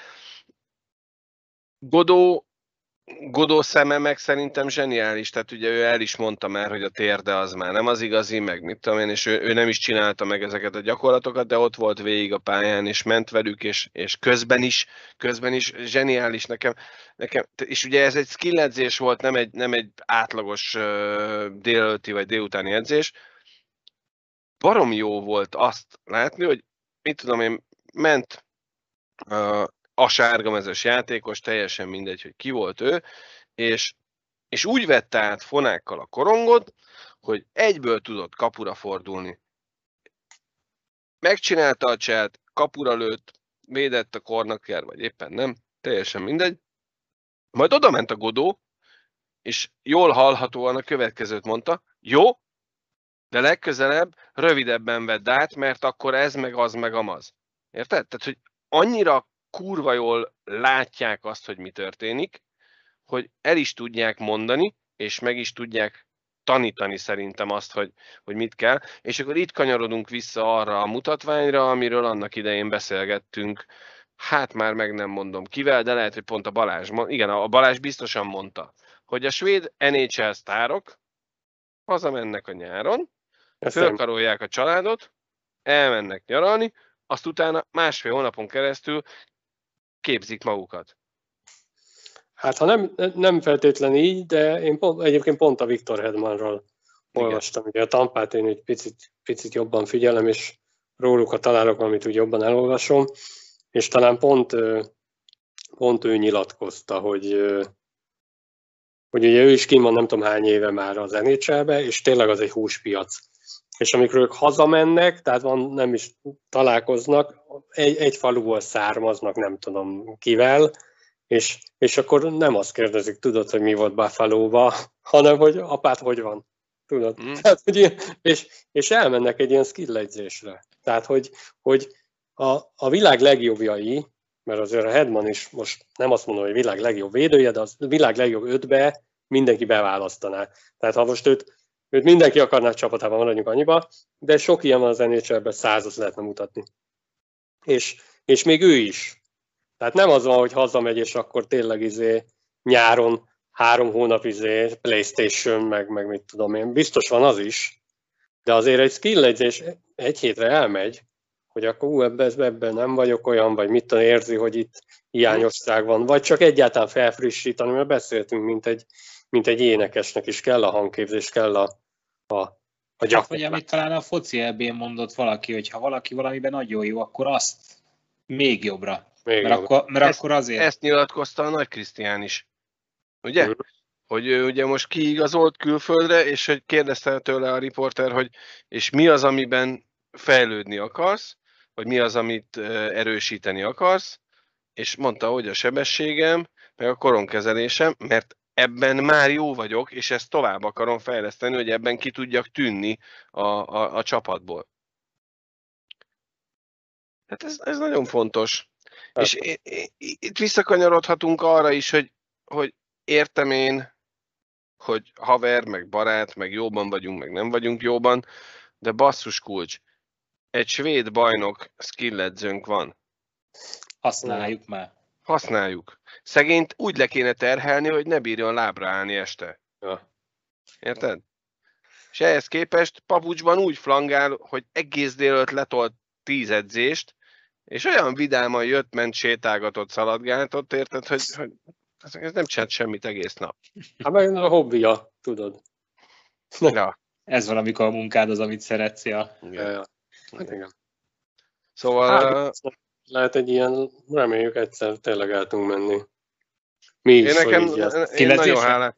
Godó szeme meg szerintem zseniális, tehát ugye ő el is mondta már, hogy a térde az már nem az igazi, meg mit tudom én, és ő nem is csinálta meg ezeket a gyakorlatokat, de ott volt végig a pályán, és ment velük, és közben is zseniális nekem, és ugye ez egy skill edzés volt, nem egy átlagos délelőtti vagy délutáni edzés. Baromi jó volt azt látni, hogy mit tudom én, ment a sárgamezes játékos, teljesen mindegy, hogy ki volt ő, és úgy vette át fonákkal a korongot, hogy egyből tudott kapura fordulni. Megcsinálta a cselt, kapura lőtt, védett a kornaker, vagy éppen nem, teljesen mindegy. Majd oda ment a Godó, és jól hallhatóan a következőt mondta, jó, de legközelebb rövidebben vedd át, mert akkor ez meg az meg amaz. Érted? Tehát, hogy annyira kurva jól látják azt, hogy mi történik, hogy el is tudják mondani, és meg is tudják tanítani szerintem azt, hogy mit kell. És akkor itt kanyarodunk vissza arra a mutatványra, amiről annak idején beszélgettünk, hát már meg nem mondom kivel, de lehet, hogy pont a Balázs. Igen, a Balázs biztosan mondta, hogy a svéd NHL sztárok hazamennek a nyáron, fölkarolják a családot, elmennek nyaralni, azt utána másfél hónapon keresztül képzik magukat. Hát ha nem feltétlen így, de én egyébként pont a Victor Hedmanról olvastam. Ugye a Tampát én egy picit jobban figyelem, és róluk a találok, amit úgy jobban elolvasom. és talán pont ő nyilatkozta, hogy ugye ő is kint van nem tudom hány éve már az NHL-be, és tényleg az egy húspiac. És amikor ők hazamennek, tehát nem is találkoznak, egy faluból származnak, nem tudom kivel, és akkor nem azt kérdezik, tudod, hogy mi volt Buffalo-ba, hanem hogy apád hogy van. Tudod? Tehát, hogy és elmennek egy ilyen skill edzésre. Tehát, hogy a világ legjobbjai, mert azért a Hedman is most nem azt mondom, hogy világ legjobb védője, de a világ legjobb 5-be mindenki beválasztaná. Tehát ha most őt mindenki akarná csapatában, maradjunk annyiba, de sok ilyen van az NHL-ben, 100-at lehetne mutatni. És még ő is. Tehát nem az van, hogy hazamegy, és akkor tényleg nyáron 3 hónap PlayStation, meg mit tudom én. Biztos van az is, de azért egy skill edzés egy hétre elmegy, hogy akkor ebben nem vagyok olyan, vagy mit tudom, érzi, hogy itt hiányosság van, vagy csak egyáltalán felfrissíteni, mert beszéltünk, mint egy énekesnek is kell a hangképzés, kell a gyakorlás. Vagy amit talán a foci EB-n mondott valaki, hogy ha valaki valamiben nagyon jó, akkor azt még jobbra. Mert akkor azért... Ezt nyilatkozta a Nagy Krisztián is. Ugye? Hogy ő ugye most kiigazolt külföldre, és hogy kérdezte tőle a riporter, hogy és mi az, amiben fejlődni akarsz, vagy mi az, amit erősíteni akarsz, és mondta, hogy a sebességem, meg a koronkezelésem, mert ebben már jó vagyok, és ezt tovább akarom fejleszteni, hogy ebben ki tudjak tűnni a csapatból. Tehát ez nagyon fontos. És itt visszakanyarodhatunk arra is, hogy értem én, hogy haver, meg barát, meg jóban vagyunk, meg nem vagyunk jóban, de basszus kulcs. Egy svéd bajnok skill edzőnk van. Használjuk már. Használjuk. Szegényt úgy le kéne terhelni, hogy ne bírjon lábra állni este. Ja. Érted? És ehhez képest papucsban úgy flangál, hogy egész délután letolt 10 edzést, és olyan vidáman jött, ment, sétálgatott, szaladgáltott, érted, hogy ez nem csinált semmit egész nap. Hát meg a hobbija, tudod. Ja. Ez valamikor a munkád az, amit szeretsz, ja. Ja. Hát igen. Szóval... lehet egy ilyen, reméljük egyszer tényleg el tudunk menni. Mi is, én nagyon hálás.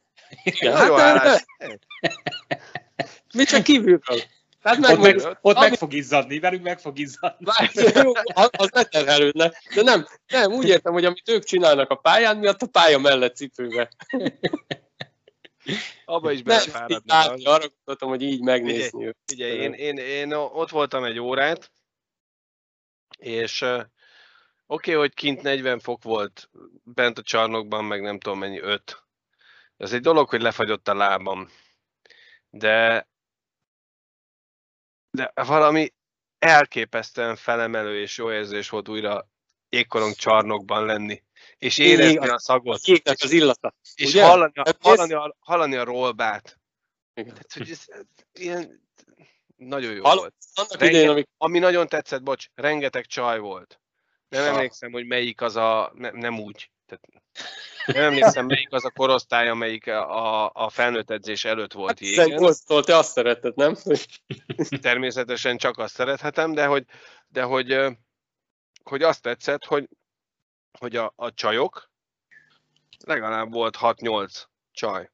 Mi csak kívülről. Ott meg fog izzadni, velünk meg fog izzadni. Az leterhelődne. De nem, úgy értem, hogy amit ők csinálnak a pályán, miatt a pálya mellett cipőbe. Abba is belefáradni. Arra gondoltam, hogy így megnézni őt. Ugye, én ott voltam egy órát, és oké, hogy kint 40 fok volt, bent a csarnokban, meg nem tudom mennyi, 5. Ez egy dolog, hogy lefagyott a lábam. De valami elképesztően felemelő és jó érzés volt újra jégkorong csarnokban lenni. És érezni a szagot. Jégnek az illata. És hallani a rollbát. Tehát, hogy ez ilyen nagyon jó volt. Ami nagyon tetszett, bocs, rengeteg csaj volt. Nem emlékszem, hogy melyik az nem úgy. Tehát nem emlékszem, melyik az a korosztály, amelyik a felnőtt edzés előtt volt. Hát 18-tól te azt szeretted, nem? Természetesen csak azt szerethetem, de hogy azt tetszett, hogy a csajok, legalább volt 6-8 csaj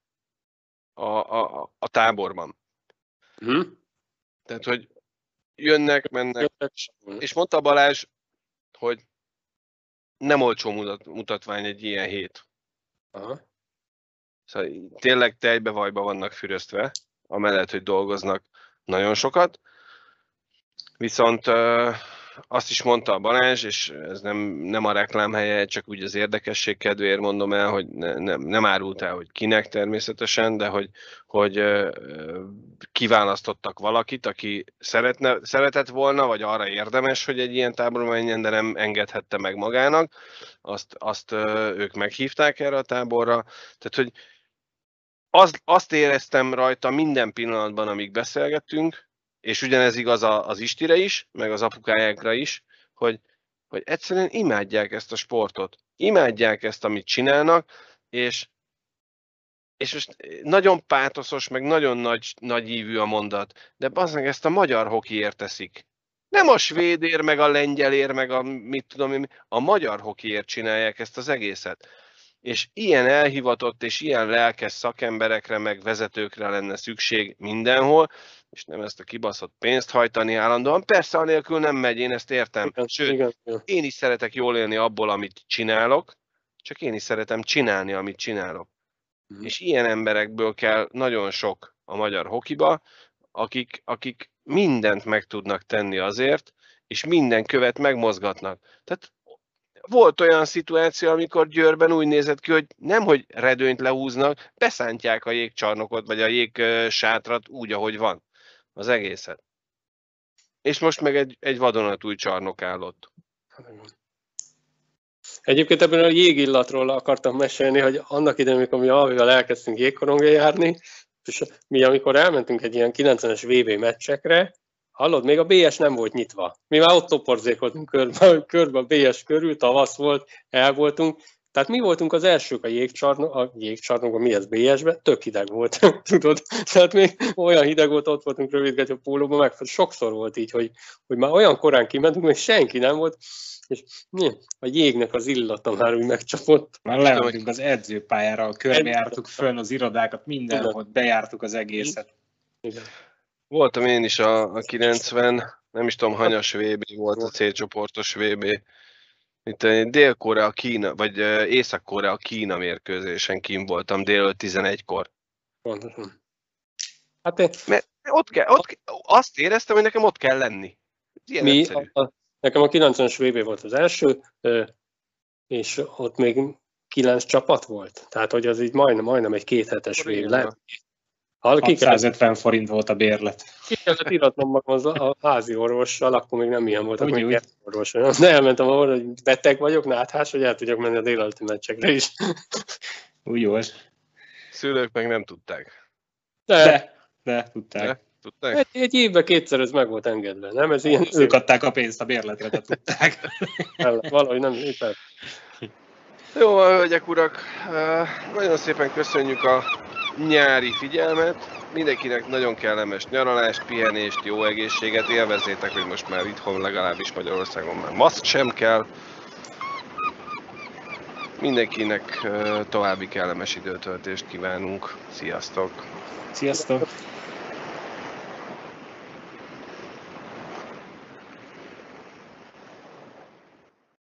a táborban. Tehát, hogy jönnek, mennek, és mondta Balázs, hogy nem olcsó mutatvány egy ilyen hét. Aha. Szóval tényleg tejbe-vajba vannak füröztve, amellett, hogy dolgoznak nagyon sokat. Viszont azt is mondta a Balázs, és ez nem a reklámhelye, csak úgy az érdekesség kedvéért mondom el, hogy nem árult el, hogy kinek természetesen, de hogy kiválasztottak valakit, aki szeretett volna, vagy arra érdemes, hogy egy ilyen táborba menjen, de nem engedhette meg magának. Azt ők meghívták erre a táborra. Tehát, hogy azt éreztem rajta minden pillanatban, amíg beszélgettünk, és ugyanez igaz az Istire is, meg az apukájákra is, hogy egyszerűen imádják ezt a sportot. Imádják ezt, amit csinálnak, és most nagyon pátoszos, meg nagyon nagy ívű a mondat, de bazdmeg ezt a magyar hokiért teszik. Nem a svédért, meg a lengyelért, meg a mit tudom én, a magyar hokiért csinálják ezt az egészet. És ilyen elhivatott és ilyen lelkes szakemberekre, meg vezetőkre lenne szükség mindenhol, és nem ezt a kibaszott pénzt hajtani állandóan. Persze, anélkül nem megy, én ezt értem. Sőt, igen. Én is szeretek jól élni abból, amit csinálok, csak én is szeretem csinálni, amit csinálok. És ilyen emberekből kell nagyon sok a magyar hokiba, akik mindent meg tudnak tenni azért, és minden követ megmozgatnak. Tehát volt olyan szituáció, amikor Győrben úgy nézett ki, hogy nemhogy redőnyt lehúznak, beszántják a jégcsarnokot, vagy a jégsátrat úgy, ahogy van. Az egészet. És most meg egy vadonatúj csarnok állott. Egyébként ebből a jégillatról akartam mesélni, hogy annak idején, amikor mi Alvival elkezdtünk jégkorongra járni, és mi amikor elmentünk egy ilyen 90-es VB meccsekre, hallod, még a BS nem volt nyitva. Mi már ott toporzékoltunk körbe a BS körül, tavasz volt, el voltunk. Tehát mi voltunk az elsők a jégcsarnokban, mi ez BS-ben, tök hideg volt, tudod. Tehát még olyan hideg volt, ott voltunk rövidgató pólóban, meg sokszor volt így, hogy már olyan korán kimentünk, még senki nem volt, és a jégnek az illata már úgy megcsapott. Már lementünk az edzőpályára, körbejártuk fönn az irodákat, mindenhol bejártuk az egészet. Igen. Voltam én is a 90, nem is tudom, hanyas VB volt a C-csoportos VB. Itt Dél-Korea, Kína, vagy Észak-Korea, Kína mérkőzésen kín voltam délelőtt 11-kor. Pontosan. Hát mert azt éreztem, hogy nekem ott kell lenni. Nekem a 90-es VB volt az első, és ott még 9 csapat volt. Tehát, hogy az így majdnem egy 2 hetes VB lett. 650 forint volt a bérlet. Ki kellett iratnom magam a házi orvossal, akkor még nem ilyen voltak, még orvos. De elmentem arra, hogy beteg vagyok, náthás, hogy el tudjak menni a délelőtti meccsekre is. Úgy jól. Szülők meg nem tudták. De tudták. Tudták? Egy évben 2-szer ez meg volt engedve, nem? Ez ilyen ők adták a pénzt a bérletre, de tudták. Valahogy nem éppen. Jó, hölgyek, urak, nagyon szépen köszönjük a nyári figyelmet. Mindenkinek nagyon kellemes nyaralást, pihenést, jó egészséget. Élvezzétek, hogy most már itthon, legalábbis Magyarországon már maszk sem kell. Mindenkinek további kellemes időtöltést kívánunk. Sziasztok! Sziasztok!